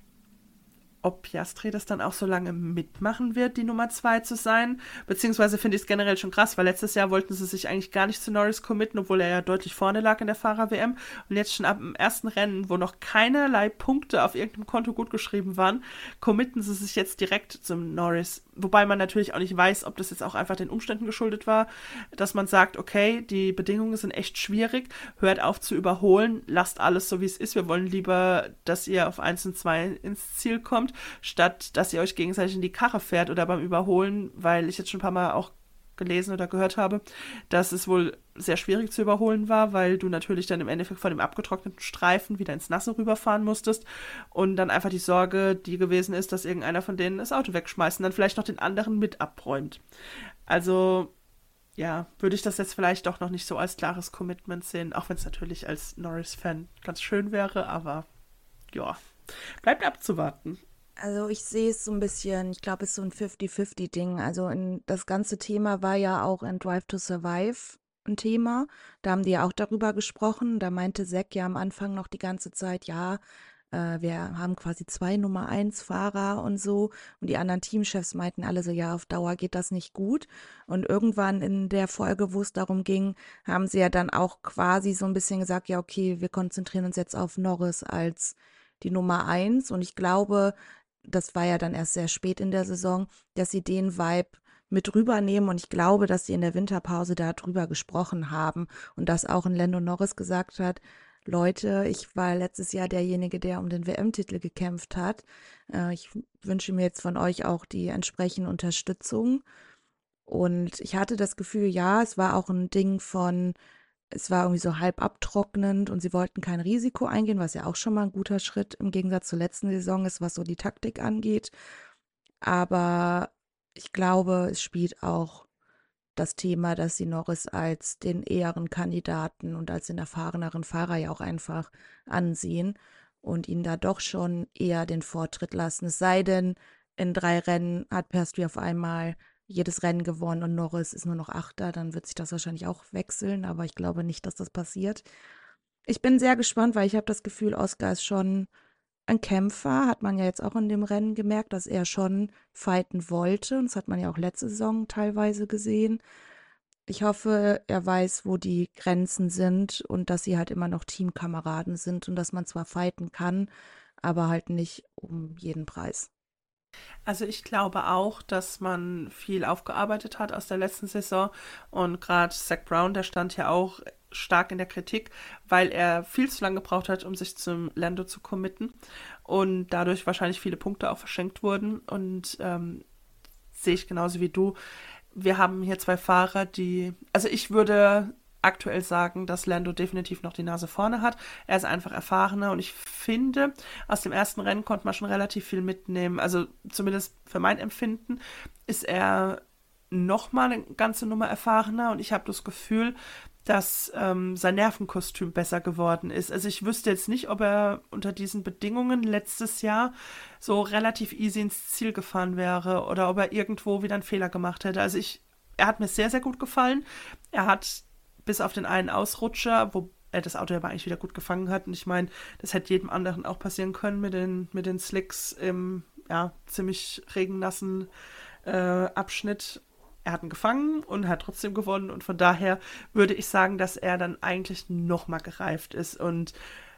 Ob Piastri das dann auch so lange mitmachen wird, die Nummer 2 zu sein, beziehungsweise finde ich es generell schon krass, weil letztes Jahr wollten sie sich eigentlich gar nicht zu Norris committen, obwohl er ja deutlich vorne lag in der Fahrer-WM und jetzt schon ab dem ersten Rennen, wo noch keinerlei Punkte auf irgendeinem Konto gut geschrieben waren, committen sie sich jetzt direkt zum Norris. wobei man natürlich auch nicht weiß, ob das jetzt auch einfach den Umständen geschuldet war, dass man sagt, okay, die Bedingungen sind echt schwierig, hört auf zu überholen, lasst alles so, wie es ist. Wir wollen lieber, dass ihr auf 1 und 2 ins Ziel kommt, statt dass ihr euch gegenseitig in die Karre fährt oder beim Überholen, weil ich jetzt schon ein paar Mal auch gelesen oder gehört habe, dass es wohl sehr schwierig zu überholen war, weil du natürlich dann im Endeffekt von dem abgetrockneten Streifen wieder ins Nasse rüberfahren musstest und dann einfach die Sorge, die gewesen ist, dass irgendeiner von denen das Auto wegschmeißt und dann vielleicht noch den anderen mit abräumt. Also, ja, würde ich das jetzt vielleicht doch noch nicht so als klares Commitment sehen, auch wenn es natürlich als Norris-Fan ganz schön wäre, aber ja, bleibt abzuwarten. Also ich sehe es so ein bisschen, ich glaube, es ist so ein 50-50-Ding. Also das ganze Thema war ja auch in Drive to Survive ein Thema. Da haben die ja auch darüber gesprochen. Da meinte Zack ja am Anfang noch die ganze Zeit, ja, wir haben quasi 2 Nummer-1-Fahrer und so. Und die anderen Teamchefs meinten alle so, ja, auf Dauer geht das nicht gut. Und irgendwann in der Folge, wo es darum ging, haben sie ja dann auch quasi so ein bisschen gesagt, ja, okay, wir konzentrieren uns jetzt auf Norris als die Nummer 1. Und ich glaube, das war ja dann erst sehr spät in der Saison, dass sie den Vibe mit rübernehmen und ich glaube, dass sie in der Winterpause da drüber gesprochen haben und dass auch ein Lando Norris gesagt hat, Leute, ich war letztes Jahr derjenige, der um den WM-Titel gekämpft hat. Ich wünsche mir jetzt von euch auch die entsprechende Unterstützung. Und ich hatte das Gefühl, ja, es war auch ein Ding von, es war irgendwie so halb abtrocknend und sie wollten kein Risiko eingehen, was ja auch schon mal ein guter Schritt im Gegensatz zur letzten Saison ist, was so die Taktik angeht. Aber ich glaube, es spielt auch das Thema, dass sie Norris als den eheren Kandidaten und als den erfahreneren Fahrer ja auch einfach ansehen und ihn da doch schon eher den Vortritt lassen. Es sei denn, in 3 Rennen hat Piastri auf einmal jedes Rennen gewonnen und Norris ist nur noch Achter, dann wird sich das wahrscheinlich auch wechseln, aber ich glaube nicht, dass das passiert. Ich bin sehr gespannt, weil ich habe das Gefühl, Oscar ist schon ein Kämpfer, hat man ja jetzt auch in dem Rennen gemerkt, dass er schon fighten wollte. Und das hat man ja auch letzte Saison teilweise gesehen. Ich hoffe, er weiß, wo die Grenzen sind und dass sie halt immer noch Teamkameraden sind und dass man zwar fighten kann, aber halt nicht um jeden Preis. Also ich glaube auch, dass man viel aufgearbeitet hat aus der letzten Saison und gerade Zach Brown, der stand ja auch stark in der Kritik, weil er viel zu lange gebraucht hat, um sich zum Lando zu committen und dadurch wahrscheinlich viele Punkte auch verschenkt wurden und sehe ich genauso wie du. Wir haben hier 2 Fahrer, also ich würde aktuell sagen, dass Lando definitiv noch die Nase vorne hat. Er ist einfach erfahrener und ich finde, aus dem ersten Rennen konnte man schon relativ viel mitnehmen. Also zumindest für mein Empfinden ist er noch mal eine ganze Nummer erfahrener und ich habe das Gefühl, dass sein Nervenkostüm besser geworden ist. Also ich wüsste jetzt nicht, ob er unter diesen Bedingungen letztes Jahr so relativ easy ins Ziel gefahren wäre oder ob er irgendwo wieder einen Fehler gemacht hätte. Er hat mir sehr, sehr gut gefallen. Er hat bis auf den einen Ausrutscher, wo er das Auto aber eigentlich wieder gut gefangen hat. Und ich meine, das hätte jedem anderen auch passieren können mit den Slicks im ja, ziemlich regennassen Abschnitt. Er hat ihn gefangen und hat trotzdem gewonnen. Und von daher würde ich sagen, dass er dann eigentlich nochmal gereift ist und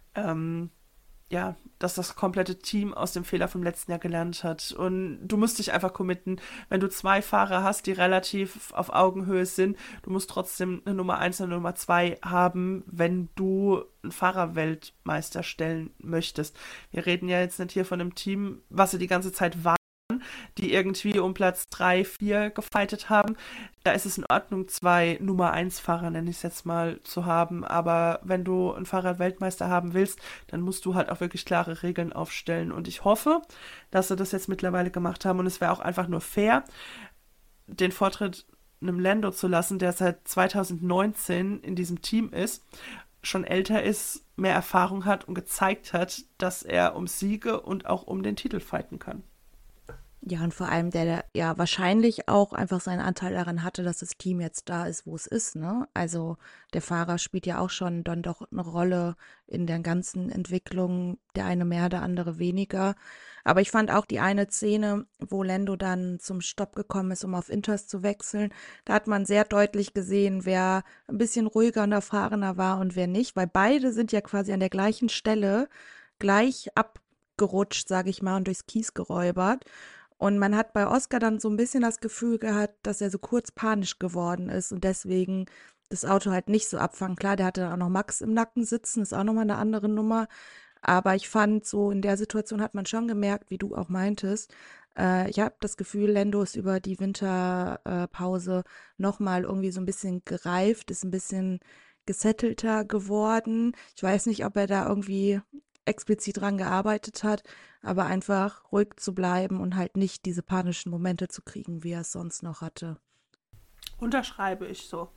ja, dass das komplette Team aus dem Fehler vom letzten Jahr gelernt hat. Und du musst dich einfach committen, wenn du 2 Fahrer hast, die relativ auf Augenhöhe sind, du musst trotzdem eine Nummer 1 und eine Nummer 2 haben, wenn du einen Fahrerweltmeister stellen möchtest. Wir reden ja jetzt nicht hier von einem Team, was sie die ganze Zeit war, die irgendwie um Platz 3, 4 gefightet haben. Da ist es in Ordnung, 2 Nummer-1-Fahrer, nenne ich es jetzt mal, zu haben. Aber wenn du einen Fahrrad-Weltmeister haben willst, dann musst du halt auch wirklich klare Regeln aufstellen. Und ich hoffe, dass sie das jetzt mittlerweile gemacht haben. Und es wäre auch einfach nur fair, den Vortritt einem Lando zu lassen, der seit 2019 in diesem Team ist, schon älter ist, mehr Erfahrung hat und gezeigt hat, dass er um Siege und auch um den Titel fighten kann. Ja, und vor allem, der ja wahrscheinlich auch einfach seinen Anteil daran hatte, dass das Team jetzt da ist, wo es ist, ne? Also der Fahrer spielt ja auch schon dann doch eine Rolle in der ganzen Entwicklung, der eine mehr, der andere weniger. Aber ich fand auch die eine Szene, wo Lando dann zum Stopp gekommen ist, um auf Inters zu wechseln, da hat man sehr deutlich gesehen, wer ein bisschen ruhiger und erfahrener war und wer nicht, weil beide sind ja quasi an der gleichen Stelle gleich abgerutscht, sage ich mal, und durchs Kies geräubert. Und man hat bei Oscar dann so ein bisschen das Gefühl gehabt, dass er so kurz panisch geworden ist und deswegen das Auto halt nicht so abfangen. Klar, der hatte dann auch noch Max im Nacken sitzen, ist auch nochmal eine andere Nummer. Aber ich fand, so in der Situation hat man schon gemerkt, wie du auch meintest. Ich habe das Gefühl, Lando ist über die Winterpause nochmal irgendwie so ein bisschen gereift, ist ein bisschen gesettelter geworden. Ich weiß nicht, ob er da irgendwie explizit dran gearbeitet hat, aber einfach ruhig zu bleiben und halt nicht diese panischen Momente zu kriegen, wie er es sonst noch hatte. Unterschreibe ich so.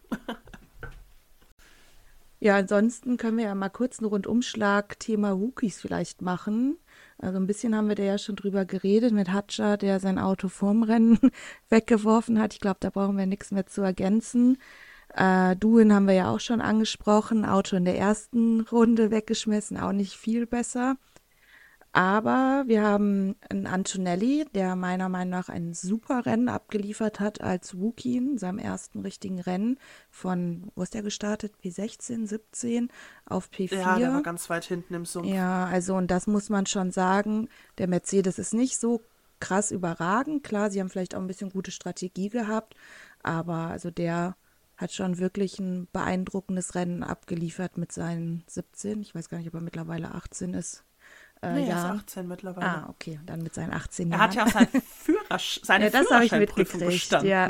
Ja, ansonsten können wir ja mal kurz einen Rundumschlag Thema Rookies vielleicht machen. Also ein bisschen haben wir da ja schon drüber geredet mit Hadjar, der sein Auto vorm Rennen weggeworfen hat. Ich glaube, da brauchen wir nichts mehr zu ergänzen. Doohan haben wir ja auch schon angesprochen. Auto in der ersten Runde weggeschmissen, auch nicht viel besser. Aber wir haben einen Antonelli, der meiner Meinung nach ein super Rennen abgeliefert hat als Rookie in seinem ersten richtigen Rennen von, wo ist der gestartet? P16, 17 auf P4. Ja, der war ganz weit hinten im Sumpf. Ja, also und das muss man schon sagen. Der Mercedes ist nicht so krass überragend. Klar, sie haben vielleicht auch ein bisschen gute Strategie gehabt, aber also der hat schon wirklich ein beeindruckendes Rennen abgeliefert mit seinen 17. Ich weiß gar nicht, ob er mittlerweile 18 ist. Nee, er ist Ja. 18 mittlerweile. Ah, okay, dann mit seinen 18 Er Jahren. hat ja auch seine Ja, das habe ich Führerscheinprüfung mitgekriegt, bestanden. ja.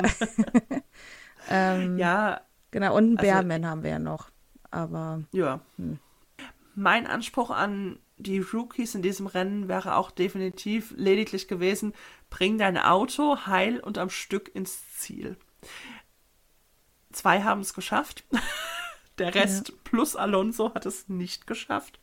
Ja, Genau, und einen also, Bearman haben wir ja noch. Aber ja. Mein Anspruch an die Rookies in diesem Rennen wäre auch definitiv lediglich gewesen, bring dein Auto heil und am Stück ins Ziel. 2 haben es geschafft. Der Rest plus Alonso hat es nicht geschafft.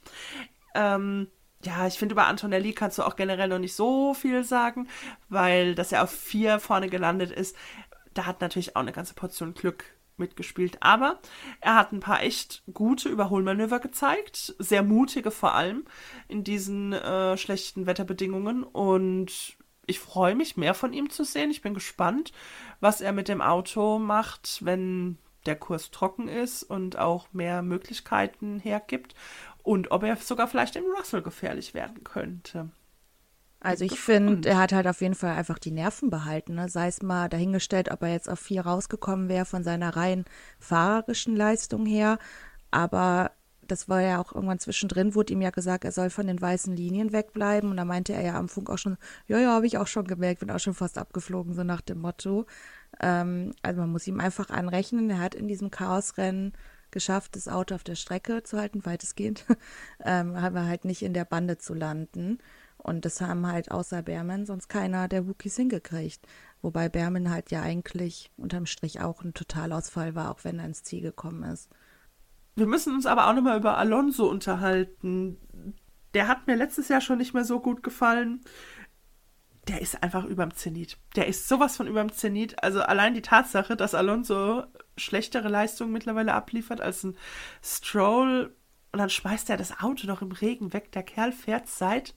Ja, ich finde, über Antonelli kannst du auch generell noch nicht so viel sagen, weil dass er auf 4 vorne gelandet ist, da hat natürlich auch eine ganze Portion Glück mitgespielt. Aber er hat ein paar echt gute Überholmanöver gezeigt, sehr mutige vor allem in diesen schlechten Wetterbedingungen und ich freue mich, mehr von ihm zu sehen. Ich bin gespannt, was er mit dem Auto macht, wenn der Kurs trocken ist und auch mehr Möglichkeiten hergibt und ob er sogar vielleicht im Russell gefährlich werden könnte. also Bin ich finde, gespannt. er hat halt auf jeden Fall einfach die Nerven behalten. Ne? Sei es mal dahingestellt, ob er jetzt auf 4 rausgekommen wäre von seiner rein fahrerischen Leistung her. Aber das war ja auch irgendwann zwischendrin, wurde ihm ja gesagt, er soll von den weißen Linien wegbleiben. Und da meinte er ja am Funk auch schon, ja, ja, habe ich auch schon gemerkt, bin auch schon fast abgeflogen, so nach dem Motto. Also man muss ihm einfach anrechnen, er hat in diesem Chaosrennen geschafft, das Auto auf der Strecke zu halten, weitestgehend, aber halt nicht in der Bande zu landen. Und das haben halt außer Behrmann sonst keiner der Rookies hingekriegt. Wobei Behrmann halt ja eigentlich unterm Strich auch ein Totalausfall war, auch wenn er ins Ziel gekommen ist. Wir müssen uns aber auch nochmal über Alonso unterhalten. Der hat mir letztes Jahr schon nicht mehr so gut gefallen. Der ist einfach überm Zenit. Der ist sowas von überm Zenit. Also allein die Tatsache, dass Alonso schlechtere Leistungen mittlerweile abliefert als ein Stroll und dann schmeißt er das Auto noch im Regen weg. Der Kerl fährt seit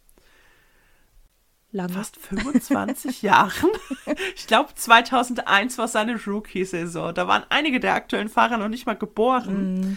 Lange. fast 25 Jahren. Ich glaube, 2001 war seine Rookie-Saison. Da waren einige der aktuellen Fahrer noch nicht mal geboren.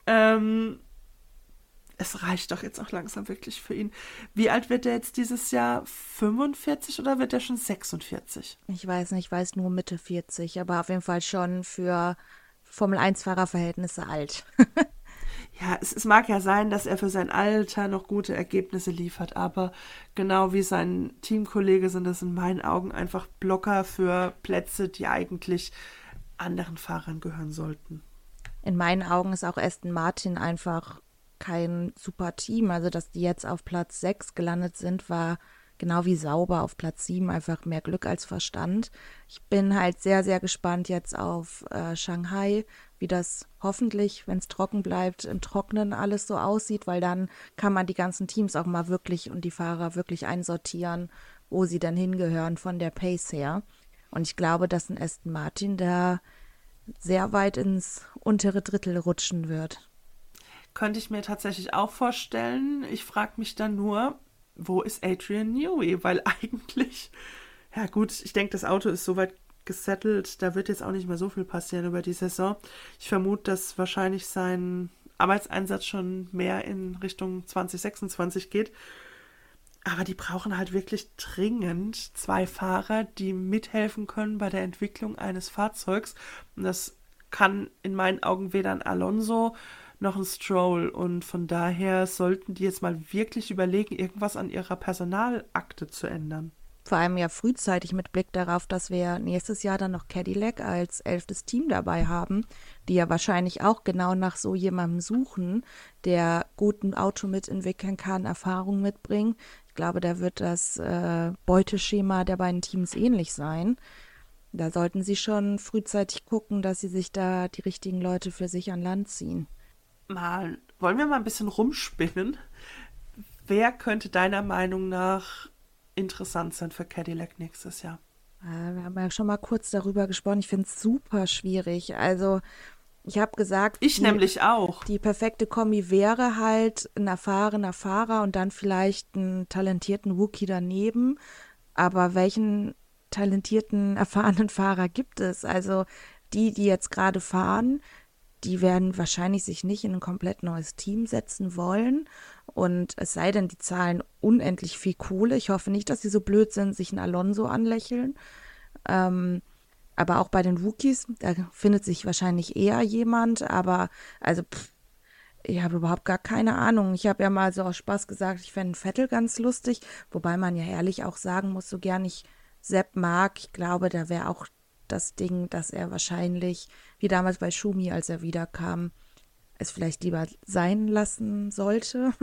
Es reicht doch jetzt auch langsam wirklich für ihn. Wie alt wird er jetzt dieses Jahr? 45 oder wird er schon 46? Ich weiß nicht, ich weiß nur Mitte 40, aber auf jeden Fall schon für Formel-1-Fahrerverhältnisse alt. Ja, es mag ja sein, dass er für sein Alter noch gute Ergebnisse liefert, aber genau wie sein Teamkollege sind das in meinen Augen einfach Blocker für Plätze, die eigentlich anderen Fahrern gehören sollten. In meinen Augen ist auch Aston Martin einfach kein super Team. Also, dass die jetzt auf Platz 6 gelandet sind, war genau wie Sauber auf Platz 7 einfach mehr Glück als Verstand. Ich bin halt sehr, sehr gespannt jetzt auf Shanghai, wie das hoffentlich, wenn es trocken bleibt, im Trocknen alles so aussieht, weil dann kann man die ganzen Teams auch mal wirklich und die Fahrer wirklich einsortieren, wo sie dann hingehören von der Pace her. Und ich glaube, dass ein Aston Martin da sehr weit ins untere Drittel rutschen wird. Könnte ich mir tatsächlich auch vorstellen. Ich frage mich dann nur, wo ist Adrian Newey? Weil eigentlich, ja gut, ich denke, das Auto ist soweit gesettelt, da wird jetzt auch nicht mehr so viel passieren über die Saison. Ich vermute, dass wahrscheinlich sein Arbeitseinsatz schon mehr in Richtung 2026 geht. Aber die brauchen halt wirklich dringend zwei Fahrer, die mithelfen können bei der Entwicklung eines Fahrzeugs. Und das kann in meinen Augen weder ein Alonso noch ein Stroll. Und von daher sollten die jetzt mal wirklich überlegen, irgendwas an ihrer Personalakte zu ändern. Vor allem ja frühzeitig mit Blick darauf, dass wir nächstes Jahr dann noch Cadillac als 11. Team dabei haben, die ja wahrscheinlich auch genau nach so jemandem suchen, der gut ein Auto mitentwickeln kann, Erfahrung mitbringen. Ich glaube, da wird das Beuteschema der beiden Teams ähnlich sein. Da sollten sie schon frühzeitig gucken, dass sie sich da die richtigen Leute für sich an Land ziehen. Wollen wir mal ein bisschen rumspinnen? Wer könnte deiner Meinung nach interessant sein für Cadillac nächstes Jahr? Wir haben ja schon mal kurz darüber gesprochen. Ich finde es super schwierig. Also, ich habe gesagt, Ich nämlich auch. die perfekte Kombi wäre halt ein erfahrener Fahrer und dann vielleicht einen talentierten Rookie daneben. Aber welchen talentierten, erfahrenen Fahrer gibt es? Also, die jetzt gerade fahren, die werden wahrscheinlich sich nicht in ein komplett neues Team setzen wollen. Und es sei denn, die zahlen unendlich viel Kohle. Ich hoffe nicht, dass sie so blöd sind, sich einen Alonso anlächeln. Aber auch bei den Rookies, da findet sich wahrscheinlich eher jemand. Aber also, ich habe überhaupt gar keine Ahnung. Ich habe ja mal so aus Spaß gesagt, ich fände einen Vettel ganz lustig. Wobei man ja ehrlich auch sagen muss, so gern ich Sepp mag, ich glaube, da wäre auch das Ding, dass er wahrscheinlich, wie damals bei Schumi, als er wiederkam, es vielleicht lieber sein lassen sollte.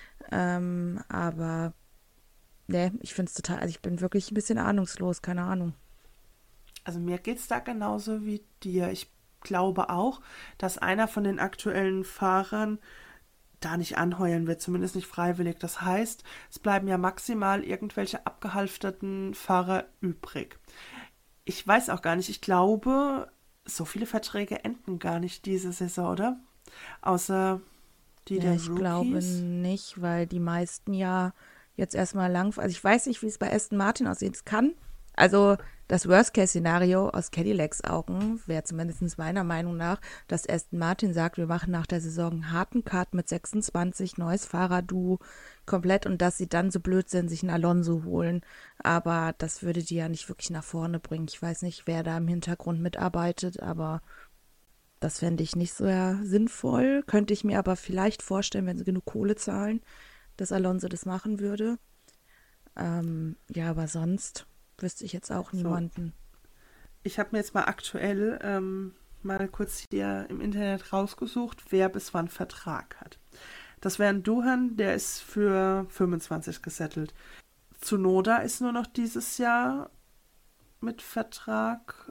Aber ne, ich finde es total, also ich bin wirklich ein bisschen ahnungslos, keine Ahnung. Also mir geht es da genauso wie dir. Ich glaube auch, dass einer von den aktuellen Fahrern da nicht anheuern wird, zumindest nicht freiwillig. Das heißt, es bleiben ja maximal irgendwelche abgehalfterten Fahrer übrig. Ich weiß auch gar nicht, ich glaube, so viele Verträge enden gar nicht diese Saison, oder? Außer die Ja, der ich glaube Rookies. nicht, weil die meisten ja jetzt erstmal lang, also ich weiß nicht, wie es bei Aston Martin aussehen kann. Also das Worst-Case-Szenario aus Cadillacs Augen wäre zumindest meiner Meinung nach, dass Aston Martin sagt, wir machen nach der Saison einen harten Cut mit 26, neues Fahrerduo komplett und dass sie dann so blöd sind, sich einen Alonso holen. Aber das würde die ja nicht wirklich nach vorne bringen. Ich weiß nicht, wer da im Hintergrund mitarbeitet, aber das fände ich nicht so sinnvoll. Könnte ich mir aber vielleicht vorstellen, wenn sie genug Kohle zahlen, dass Alonso das machen würde. Ja, aber sonst wüsste ich jetzt auch So, niemanden. ich habe mir jetzt mal aktuell mal kurz hier im Internet rausgesucht, wer bis wann Vertrag hat. Das wäre ein Duhan, der ist für 25 gesettelt. Tsunoda ist nur noch dieses Jahr mit Vertrag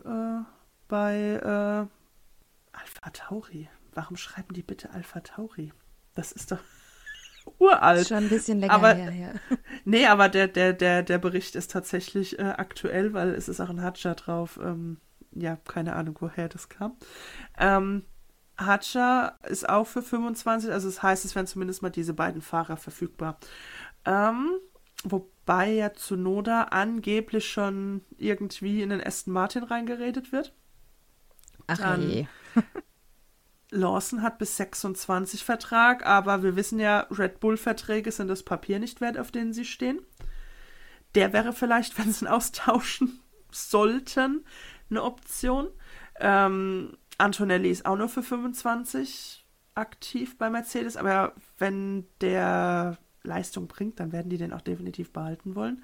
bei Alpha Tauri. Warum schreiben die bitte Alpha Tauri? Das ist doch Ist uralt. schon ein bisschen länger Aber her, ja. nee, aber der Bericht ist tatsächlich aktuell, weil es ist auch ein Hadja drauf. Ja, keine Ahnung, woher das kam. Ähm, Hadja ist auch für 25, also das heißt, es wären zumindest mal diese beiden Fahrer verfügbar. Ähm, Wobei ja Tsunoda angeblich schon irgendwie in den Aston Martin reingeredet wird. Ach Dann je. Lawson hat bis 26 Vertrag, aber wir wissen ja, Red Bull-Verträge sind das Papier nicht wert, auf denen sie stehen. Der wäre vielleicht, wenn sie ihn austauschen sollten, eine Option. Antonelli ist auch nur für 25 aktiv bei Mercedes, aber wenn der Leistung bringt, dann werden die den auch definitiv behalten wollen.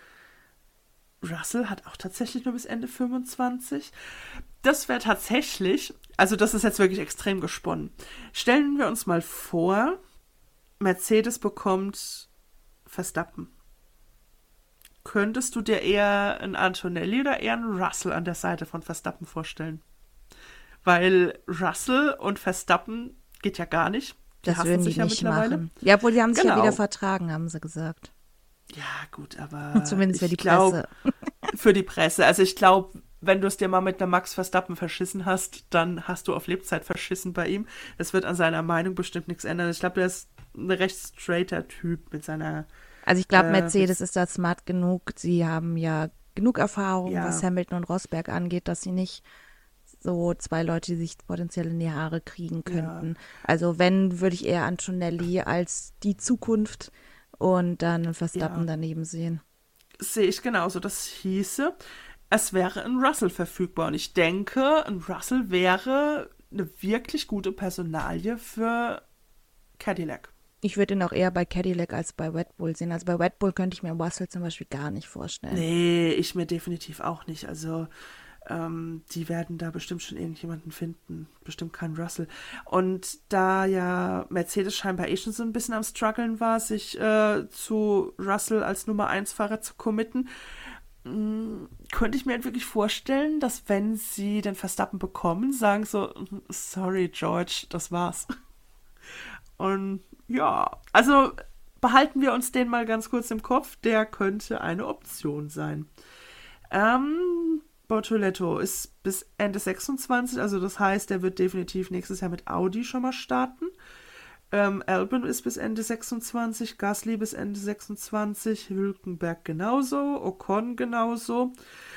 Russell hat auch tatsächlich nur bis Ende 25. Das wäre tatsächlich, also das ist jetzt wirklich extrem gesponnen. Stellen wir uns mal vor, Mercedes bekommt Verstappen. Könntest du dir eher einen Antonelli oder eher einen Russell an der Seite von Verstappen vorstellen? Weil Russell und Verstappen geht ja gar nicht. Die Das hassen würden sich die ja nicht mittlerweile. machen. Ja, obwohl die haben sich ja wieder Genau. vertragen, haben sie gesagt. Ja, gut, aber Zumindest für die ich glaube, Presse. für die Presse. Also ich glaube, wenn du es dir mal mit einem Max Verstappen verschissen hast, dann hast du auf Lebzeit verschissen bei ihm. Es wird an seiner Meinung bestimmt nichts ändern. Ich glaube, der ist ein recht straighter Typ mit seiner, Also ich glaube, mit, Mercedes ist da smart genug. Sie haben ja genug Erfahrung, was ja, Hamilton und Rosberg angeht, dass sie nicht so zwei Leute, die sich potenziell in die Haare kriegen ja, könnten. Also wenn, würde ich eher Antonelli als die Zukunft und dann Verstappen daneben sehen. Sehe ich genauso. Das hieße, es wäre ein Russell verfügbar. Und ich denke, ein Russell wäre eine wirklich gute Personalie für Cadillac. Ich würde ihn auch eher bei Cadillac als bei Red Bull sehen. Also bei Red Bull könnte ich mir Russell zum Beispiel gar nicht vorstellen. Nee, ich mir definitiv auch nicht. Also die werden da bestimmt schon irgendjemanden finden. Bestimmt kein Russell. Und da ja Mercedes scheinbar schon so ein bisschen am Struggeln war, sich zu Russell als Nummer 1 Fahrer zu committen, könnte ich mir halt wirklich vorstellen, dass wenn sie den Verstappen bekommen, sagen so, sorry George, das war's. Und ja, also behalten wir uns den mal ganz kurz im Kopf, der könnte eine Option sein. Bortoletto ist bis Ende 26, also das heißt, der wird definitiv nächstes Jahr mit Audi schon mal starten. Albon ist bis Ende 26, Gasly bis Ende 26, Hülkenberg genauso, Ocon genauso.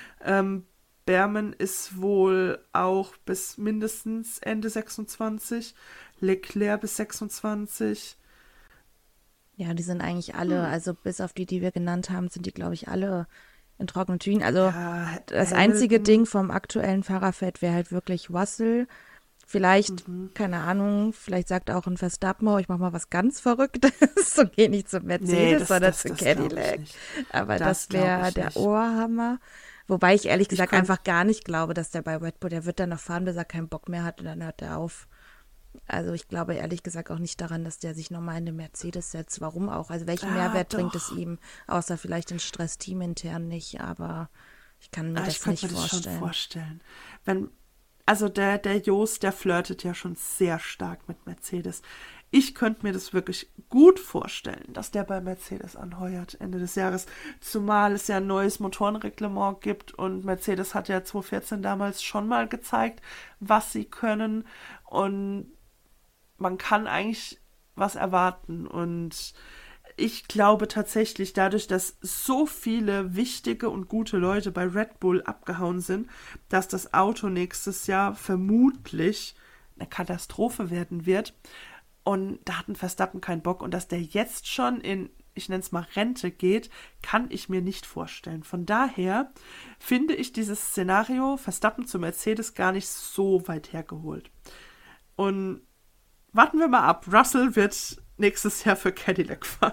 Behrmann ist wohl auch bis mindestens Ende 26, Leclerc bis 26. Ja, die sind eigentlich alle, also bis auf die wir genannt haben, sind die, glaube ich, alle in trockenen Tüchern. Also Ja, das Hamilton. einzige Ding vom aktuellen Fahrerfeld wäre halt wirklich Russell. Vielleicht, keine Ahnung, vielleicht sagt auch ein Verstappen, oh, ich mach mal was ganz Verrücktes und gehe nicht zum Mercedes, sondern zu glaub ich Cadillac. nicht. Aber Das das wäre glaub ich der nicht. Ohrhammer. Wobei ich ehrlich gesagt könnt- einfach gar nicht glaube, dass der bei Red Bull, der wird dann noch fahren, bis er keinen Bock mehr hat und dann hört er auf. Also ich glaube ehrlich gesagt auch nicht daran, dass der sich nochmal in eine Mercedes setzt. Warum auch? Also welchen Mehrwert bringt es doch. ihm? Außer vielleicht den Stress teamintern nicht, aber ich kann mir Ich das könnte nicht mir das schon vorstellen. vorstellen. Also der Jost, der flirtet ja schon sehr stark mit Mercedes. Ich könnte mir das wirklich gut vorstellen, dass der bei Mercedes anheuert Ende des Jahres. Zumal es ja ein neues Motorenreglement gibt und Mercedes hat ja 2014 damals schon mal gezeigt, was sie können. Und man kann eigentlich was erwarten. Und ich glaube tatsächlich, dadurch, dass so viele wichtige und gute Leute bei Red Bull abgehauen sind, dass das Auto nächstes Jahr vermutlich eine Katastrophe werden wird. Und da hat ein Verstappen keinen Bock. Und dass der jetzt schon in, ich nenne es mal Rente geht, kann ich mir nicht vorstellen. Von daher finde ich dieses Szenario Verstappen zu Mercedes gar nicht so weit hergeholt. Und warten wir mal ab. Russell wird nächstes Jahr für Cadillac fahren.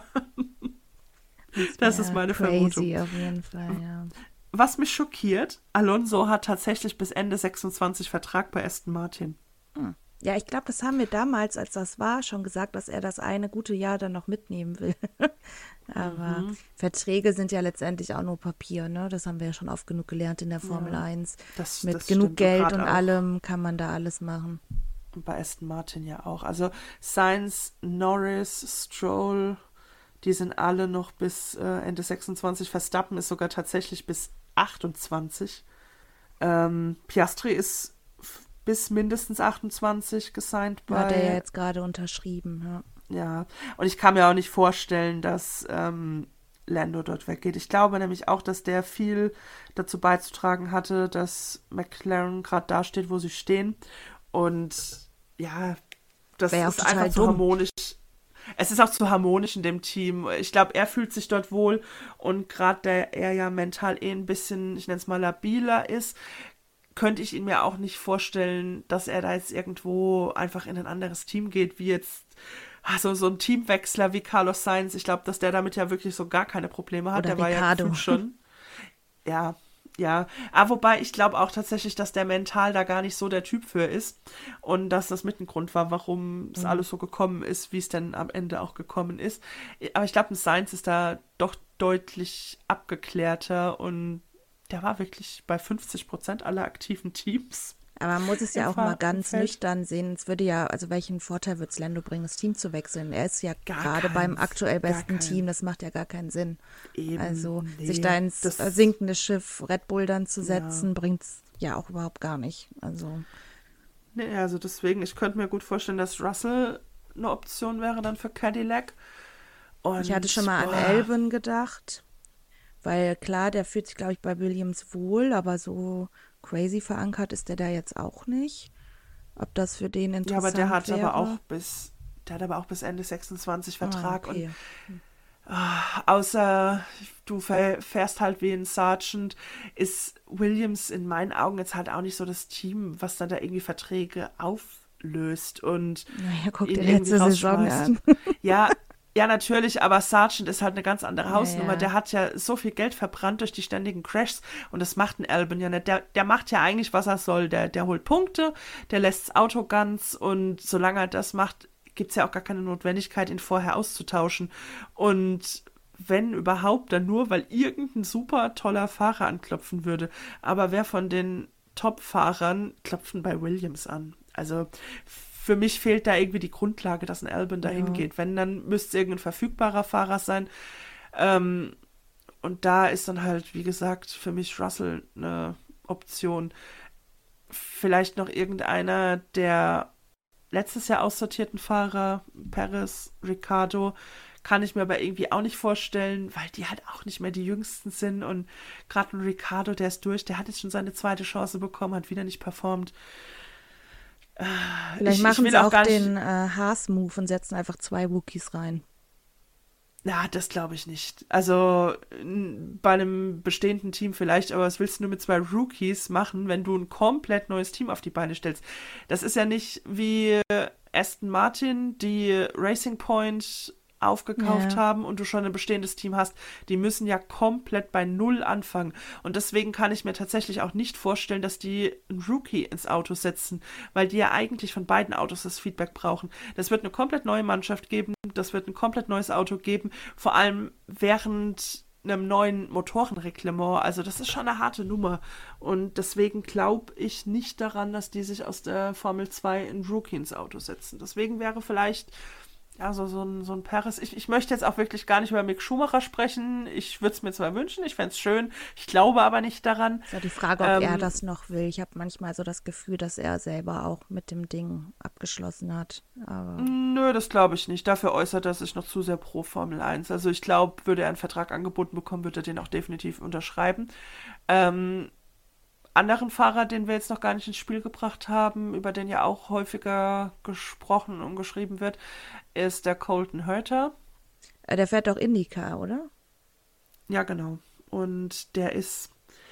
Das ist meine Vermutung. Crazy auf jeden Fall, ja. Was mich schockiert, Alonso hat tatsächlich bis Ende 26 Vertrag bei Aston Martin. Ja, ich glaube, das haben wir damals, als das war, schon gesagt, dass er das eine gute Jahr dann noch mitnehmen will. Aber Verträge sind ja letztendlich auch nur Papier, ne? Das haben wir ja schon oft genug gelernt in der Formel 1. Mit das genug stimmt. Geld Gerade und auch allem kann man da alles machen. bei Aston Martin ja auch. Also Sainz, Norris, Stroll, die sind alle noch bis Ende 26. Verstappen ist sogar tatsächlich bis 28. Piastri ist bis mindestens 28 gesigned Hat er ja bei. jetzt gerade unterschrieben, ja. Ja, und ich kann mir auch nicht vorstellen, dass Lando dort weggeht. Ich glaube nämlich auch, dass der viel dazu beizutragen hatte, dass McLaren gerade da steht, wo sie stehen. Und ja, das Wäre auch ist total einfach zu dumm. harmonisch. Es ist auch zu harmonisch in dem Team. Ich glaube, er fühlt sich dort wohl und gerade da er ja mental ein bisschen, ich nenne es mal, labiler ist, könnte ich ihn mir auch nicht vorstellen, dass er da jetzt irgendwo einfach in ein anderes Team geht, wie jetzt so ein Teamwechsler wie Carlos Sainz. Ich glaube, dass der damit ja wirklich so gar keine Probleme hat. Oder Der war ja Ricciardo. gefühlt schon. Ja, ja. Aber wobei ich glaube auch tatsächlich, dass der mental da gar nicht so der Typ für ist und dass das mit ein Grund war, warum es alles so gekommen ist, wie es dann am Ende auch gekommen ist. Aber ich glaube, ein Sainz ist da doch deutlich abgeklärter und der war wirklich bei 50% aller aktiven Teams. Aber man muss es ja Im auch mal Fahr- ganz Feld. nüchtern sehen. Es würde ja, also welchen Vorteil wird es Lando bringen, das Team zu wechseln? Er ist ja Gar gerade beim keinen. aktuell Gar besten keinen. Team, das macht ja gar keinen Sinn. Eben, Also nee, sich da ins das- sinkende Schiff Red Bull dann zu Ja. setzen, bringt es ja auch überhaupt gar nicht. Also Nee, also deswegen, ich könnte mir gut vorstellen, dass Russell eine Option wäre dann für Cadillac. Und, ich hatte schon mal an Albon gedacht, weil klar, der fühlt sich, glaube ich, bei Williams wohl, aber so crazy verankert ist der da jetzt auch nicht. Ob das für den Ja, interessant aber der hat wäre? aber auch bis Ende 26 Vertrag. okay. Außer du fährst halt wie ein Sergeant, ist Williams in meinen Augen jetzt halt auch nicht so das Team, was dann da irgendwie Verträge auflöst und Naja, guck ihn dir irgendwie letzte Saison rausschmeißt. an. Ja, ja, natürlich, aber Sargent ist halt eine ganz andere Ja, Hausnummer. ja. Der hat ja so viel Geld verbrannt durch die ständigen Crashs und das macht ein Albon ja nicht. Der macht ja eigentlich, was er soll. Der holt Punkte, der lässt das Auto ganz und solange er das macht, gibt es ja auch gar keine Notwendigkeit, ihn vorher auszutauschen. Und wenn überhaupt, dann nur, weil irgendein super toller Fahrer anklopfen würde. Aber wer von den Top-Fahrern klopft denn bei Williams an? Also für mich fehlt da irgendwie die Grundlage, dass ein Albon dahin Ja. geht. Wenn, dann müsste es irgendein verfügbarer Fahrer sein. Ähm, und da ist dann halt, wie gesagt, für mich Russell eine Option. Vielleicht noch irgendeiner der letztes Jahr aussortierten Fahrer, Perez, Ricciardo, kann ich mir aber irgendwie auch nicht vorstellen, weil die halt auch nicht mehr die Jüngsten sind. Und gerade ein Ricciardo, der ist durch, der hat jetzt schon seine zweite Chance bekommen, hat wieder nicht performt. Vielleicht Ich machen will sie auch auch gar nicht. den Haas-Move und setzen einfach 2 Rookies rein. Na, das glaube ich nicht. Also bei einem bestehenden Team vielleicht, aber was willst du nur mit 2 Rookies machen, wenn du ein komplett neues Team auf die Beine stellst? Das ist ja nicht wie Aston Martin, die Racing Point aufgekauft Ja, haben und du schon ein bestehendes Team hast. Die müssen ja komplett bei Null anfangen. Und deswegen kann ich mir tatsächlich auch nicht vorstellen, dass die einen Rookie ins Auto setzen, weil die ja eigentlich von beiden Autos das Feedback brauchen. Das wird eine komplett neue Mannschaft geben, das wird ein komplett neues Auto geben, vor allem während einem neuen Motorenreglement. Also das ist schon eine harte Nummer. Und deswegen glaube ich nicht daran, dass die sich aus der Formel 2 in Rookie ins Auto setzen. Deswegen wäre vielleicht ja, so ein Paris. Ich möchte jetzt auch wirklich gar nicht über Mick Schumacher sprechen. Ich würde es mir zwar wünschen, ich fände es schön. Ich glaube aber nicht daran. ist ja die Frage, ob er Ähm, das noch will. Ich habe manchmal so das Gefühl, dass er selber auch mit dem Ding abgeschlossen hat. Aber Nö, das glaube ich nicht. Dafür äußert er sich noch zu sehr pro Formel 1. Also ich glaube, würde er einen Vertrag angeboten bekommen, würde er den auch definitiv unterschreiben. Ähm, anderen Fahrer, den wir jetzt noch gar nicht ins Spiel gebracht haben, über den ja auch häufiger gesprochen und geschrieben wird, ist der Colton Herta. der fährt doch IndyCar, oder? Ja, genau. Und der ist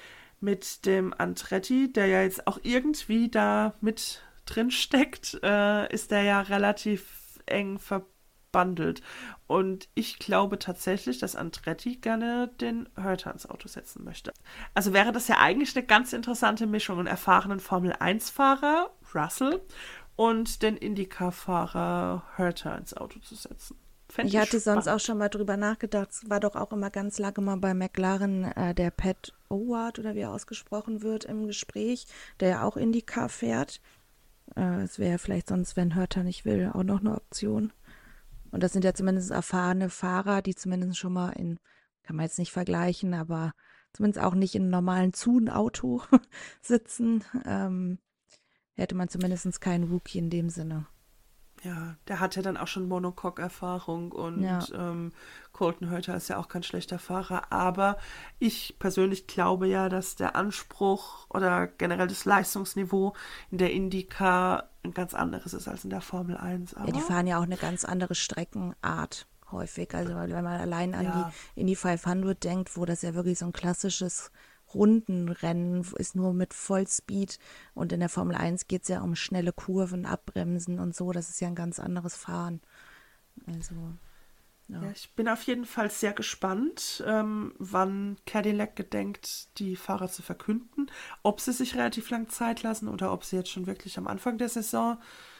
mit dem Andretti, der ja jetzt auch irgendwie da mit drin steckt, ist der ja relativ eng verbandelt. Und ich glaube tatsächlich, dass Andretti gerne den Hörter ins Auto setzen möchte. Also wäre das ja eigentlich eine ganz interessante Mischung, einen erfahrenen Formel-1-Fahrer, Russell, und den Indycar-Fahrer Hörter ins Auto zu setzen. Fände Ich ich hatte sonst auch spannend. schon mal drüber nachgedacht. Es war doch auch immer ganz lange mal bei McLaren der Pat Howard oder wie er ausgesprochen wird im Gespräch, der ja auch IndyCar fährt. Es wäre vielleicht sonst, wenn Hörter nicht will, auch noch eine Option. Und das sind ja zumindest erfahrene Fahrer, die zumindest schon mal in, kann man jetzt nicht vergleichen, aber zumindest auch nicht in einem normalen Zun-Auto sitzen. Hätte man zumindest keinen Rookie in dem Sinne. Ja, der hat ja dann auch schon Monocoque-Erfahrung Ja, und Colton Herta ist ja auch kein schlechter Fahrer. Aber ich persönlich glaube ja, dass der Anspruch oder generell das Leistungsniveau in der IndyCar ein ganz anderes ist als in der Formel 1. ja, die Aber fahren ja auch eine ganz andere Streckenart häufig. Also wenn man allein an die ja, Indy 500 denkt, wo das ja wirklich so ein klassisches Rundenrennen ist, nur mit Vollspeed. Und in der Formel 1 geht es ja um schnelle Kurven, Abbremsen und so. Das ist ja ein ganz anderes Fahren. Also, ja, ja. ich bin auf jeden Fall sehr gespannt, wann Cadillac gedenkt, die Fahrer zu verkünden. Ob sie sich relativ lang Zeit lassen oder ob sie jetzt schon wirklich am Anfang der Saison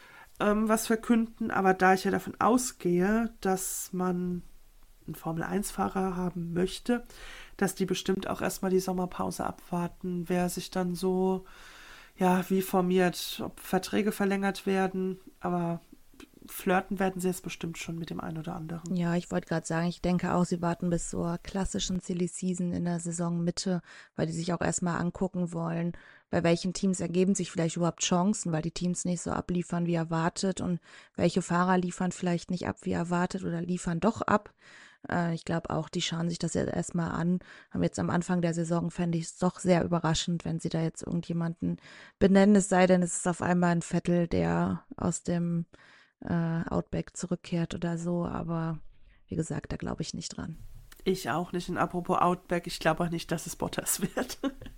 was verkünden. Aber da ich ja davon ausgehe, dass man einen Formel-1-Fahrer haben möchte, dass die bestimmt auch erstmal die Sommerpause abwarten, wer sich dann so, ja, wie formiert, ob Verträge verlängert werden. Aber flirten werden sie jetzt bestimmt schon mit dem einen oder anderen. Ja, ich wollte gerade sagen, ich denke auch, sie warten bis zur klassischen Silly Season in der Saisonmitte, weil die sich auch erstmal angucken wollen, bei welchen Teams ergeben sich vielleicht überhaupt Chancen, weil die Teams nicht so abliefern wie erwartet und welche Fahrer liefern vielleicht nicht ab wie erwartet oder liefern doch ab. Ich glaube auch, die schauen sich das jetzt erstmal an. Haben jetzt am Anfang der Saison, fände ich es doch sehr überraschend, wenn sie da jetzt irgendjemanden benennen, es sei denn, es ist auf einmal ein Vettel, der aus dem Outback zurückkehrt oder so. Aber wie gesagt, da glaube ich nicht dran. Ich auch nicht. Und apropos Outback, ich glaube auch nicht, dass es Bottas wird.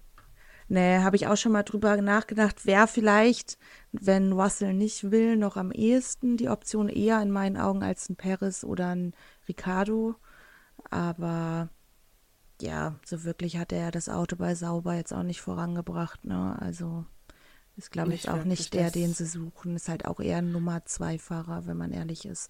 Nee, habe ich auch schon mal drüber nachgedacht, wer vielleicht, wenn Russell nicht will, noch am ehesten die Option eher in meinen Augen als ein Perez oder ein Ricciardo. Aber ja, so wirklich hat er ja das Auto bei Sauber jetzt auch nicht vorangebracht, ne? Also ist, glaube ich, Nicht auch wirklich. nicht der, den sie suchen. Ist halt auch eher ein Nummer 2 Fahrer, wenn man ehrlich ist.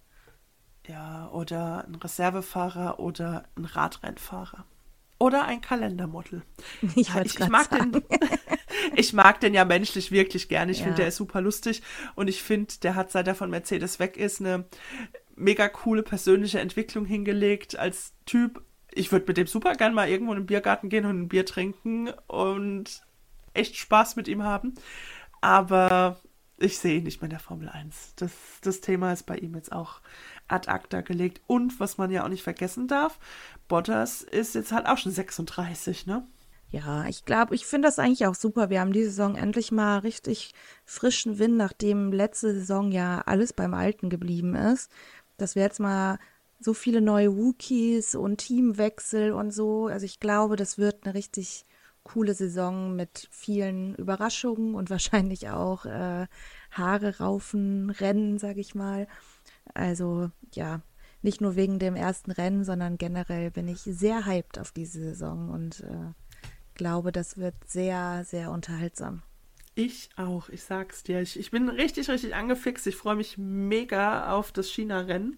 Ja, oder ein Reservefahrer oder ein Radrennfahrer. Oder ein Kalendermodel. Ich Ja, wollte es ich gerade mag sagen. ich mag den ja menschlich wirklich gerne. Ich finde, der Ja, ist super lustig. Und ich finde, der hat, seit er von Mercedes weg ist, eine mega coole persönliche Entwicklung hingelegt als Typ. Ich würde mit dem super gern mal irgendwo in den Biergarten gehen und ein Bier trinken und echt Spaß mit ihm haben. Aber ich sehe ihn nicht mehr in der Formel 1. Das Thema ist bei ihm jetzt auch ad acta gelegt. Und was man ja auch nicht vergessen darf, Bottas ist jetzt halt auch schon 36, ne? ja, ich finde das eigentlich auch super. Wir haben diese Saison endlich mal richtig frischen Wind, nachdem letzte Saison ja alles beim Alten geblieben ist. Dass wir jetzt mal so viele neue Rookies und Teamwechsel und so. Also ich glaube, das wird eine richtig coole Saison mit vielen Überraschungen und wahrscheinlich auch Haare raufen, Rennen, sage ich mal. Also ja, nicht nur wegen dem ersten Rennen, sondern generell bin ich sehr hyped auf diese Saison und glaube, das wird sehr, sehr unterhaltsam. Ich auch, ich sag's dir. Ich bin richtig, richtig angefixt. Ich freue mich mega auf das China-Rennen.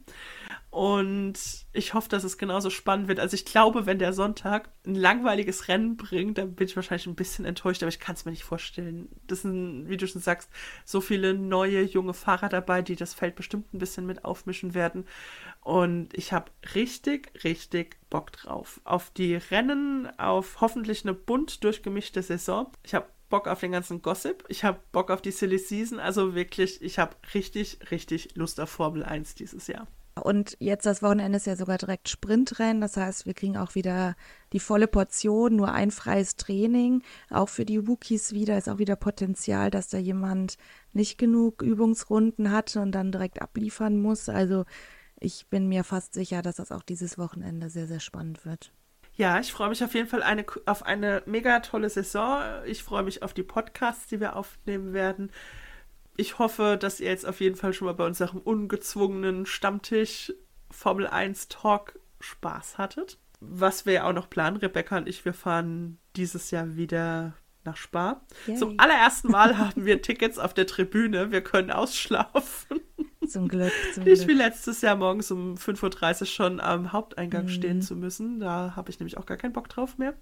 Und ich hoffe, dass es genauso spannend wird. Also ich glaube, wenn der Sonntag ein langweiliges Rennen bringt, dann bin ich wahrscheinlich ein bisschen enttäuscht, aber ich kann es mir nicht vorstellen. Das sind, wie du schon sagst, so viele neue, junge Fahrer dabei, die das Feld bestimmt ein bisschen mit aufmischen werden. Und ich habe richtig, richtig Bock drauf. Auf die Rennen, auf hoffentlich eine bunt durchgemischte Saison. Ich habe Bock auf den ganzen Gossip. Ich habe Bock auf die Silly Season. Also wirklich, ich habe richtig, richtig Lust auf Formel 1 dieses Jahr. Und jetzt das Wochenende ist ja sogar direkt Sprintrennen. Das heißt, wir kriegen auch wieder die volle Portion, nur ein freies Training. Auch für die Rookies wieder ist auch wieder Potenzial, dass da jemand nicht genug Übungsrunden hatte und dann direkt abliefern muss. Also ich bin mir fast sicher, dass das auch dieses Wochenende sehr, sehr spannend wird. Ja, ich freue mich auf jeden Fall auf eine mega tolle Saison. Ich freue mich auf die Podcasts, die wir aufnehmen werden. Ich hoffe, dass ihr jetzt auf jeden Fall schon mal bei unserem ungezwungenen Stammtisch Formel 1 Talk Spaß hattet. Was wir ja auch noch planen, Rebecca und ich, wir fahren dieses Jahr wieder nach Spa. Zum Yay. allerersten Mal haben wir Tickets auf der Tribüne. Wir können ausschlafen. Zum Glück, zum Nicht wie Glück. letztes Jahr morgens um 5:30 Uhr schon am Haupteingang stehen Mhm. zu müssen. Da habe ich nämlich auch gar keinen Bock drauf mehr.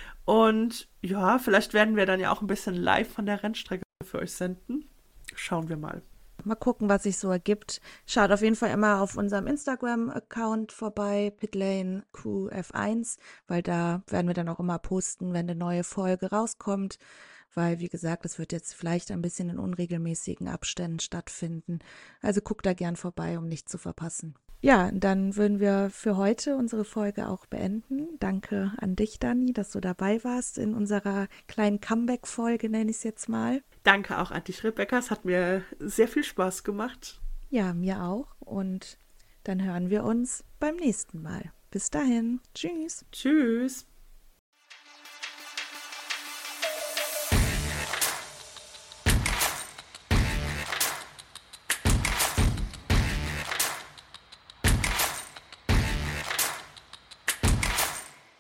Und ja, vielleicht werden wir dann ja auch ein bisschen live von der Rennstrecke für euch senden. Schauen wir mal. Mal gucken, was sich so ergibt. Schaut auf jeden Fall immer auf unserem Instagram-Account vorbei, Pitlane Crew F1, weil da werden wir dann auch immer posten, wenn eine neue Folge rauskommt. Weil, wie gesagt, es wird jetzt vielleicht ein bisschen in unregelmäßigen Abständen stattfinden. Also guckt da gern vorbei, um nichts zu verpassen. Ja, dann würden wir für heute unsere Folge auch beenden. Danke an dich, Dani, dass du dabei warst in unserer kleinen Comeback-Folge, nenne ich es jetzt mal. Danke auch an dich, Rebecca. Es hat mir sehr viel Spaß gemacht. Ja, mir auch. Und dann hören wir uns beim nächsten Mal. Bis dahin. Tschüss. Tschüss.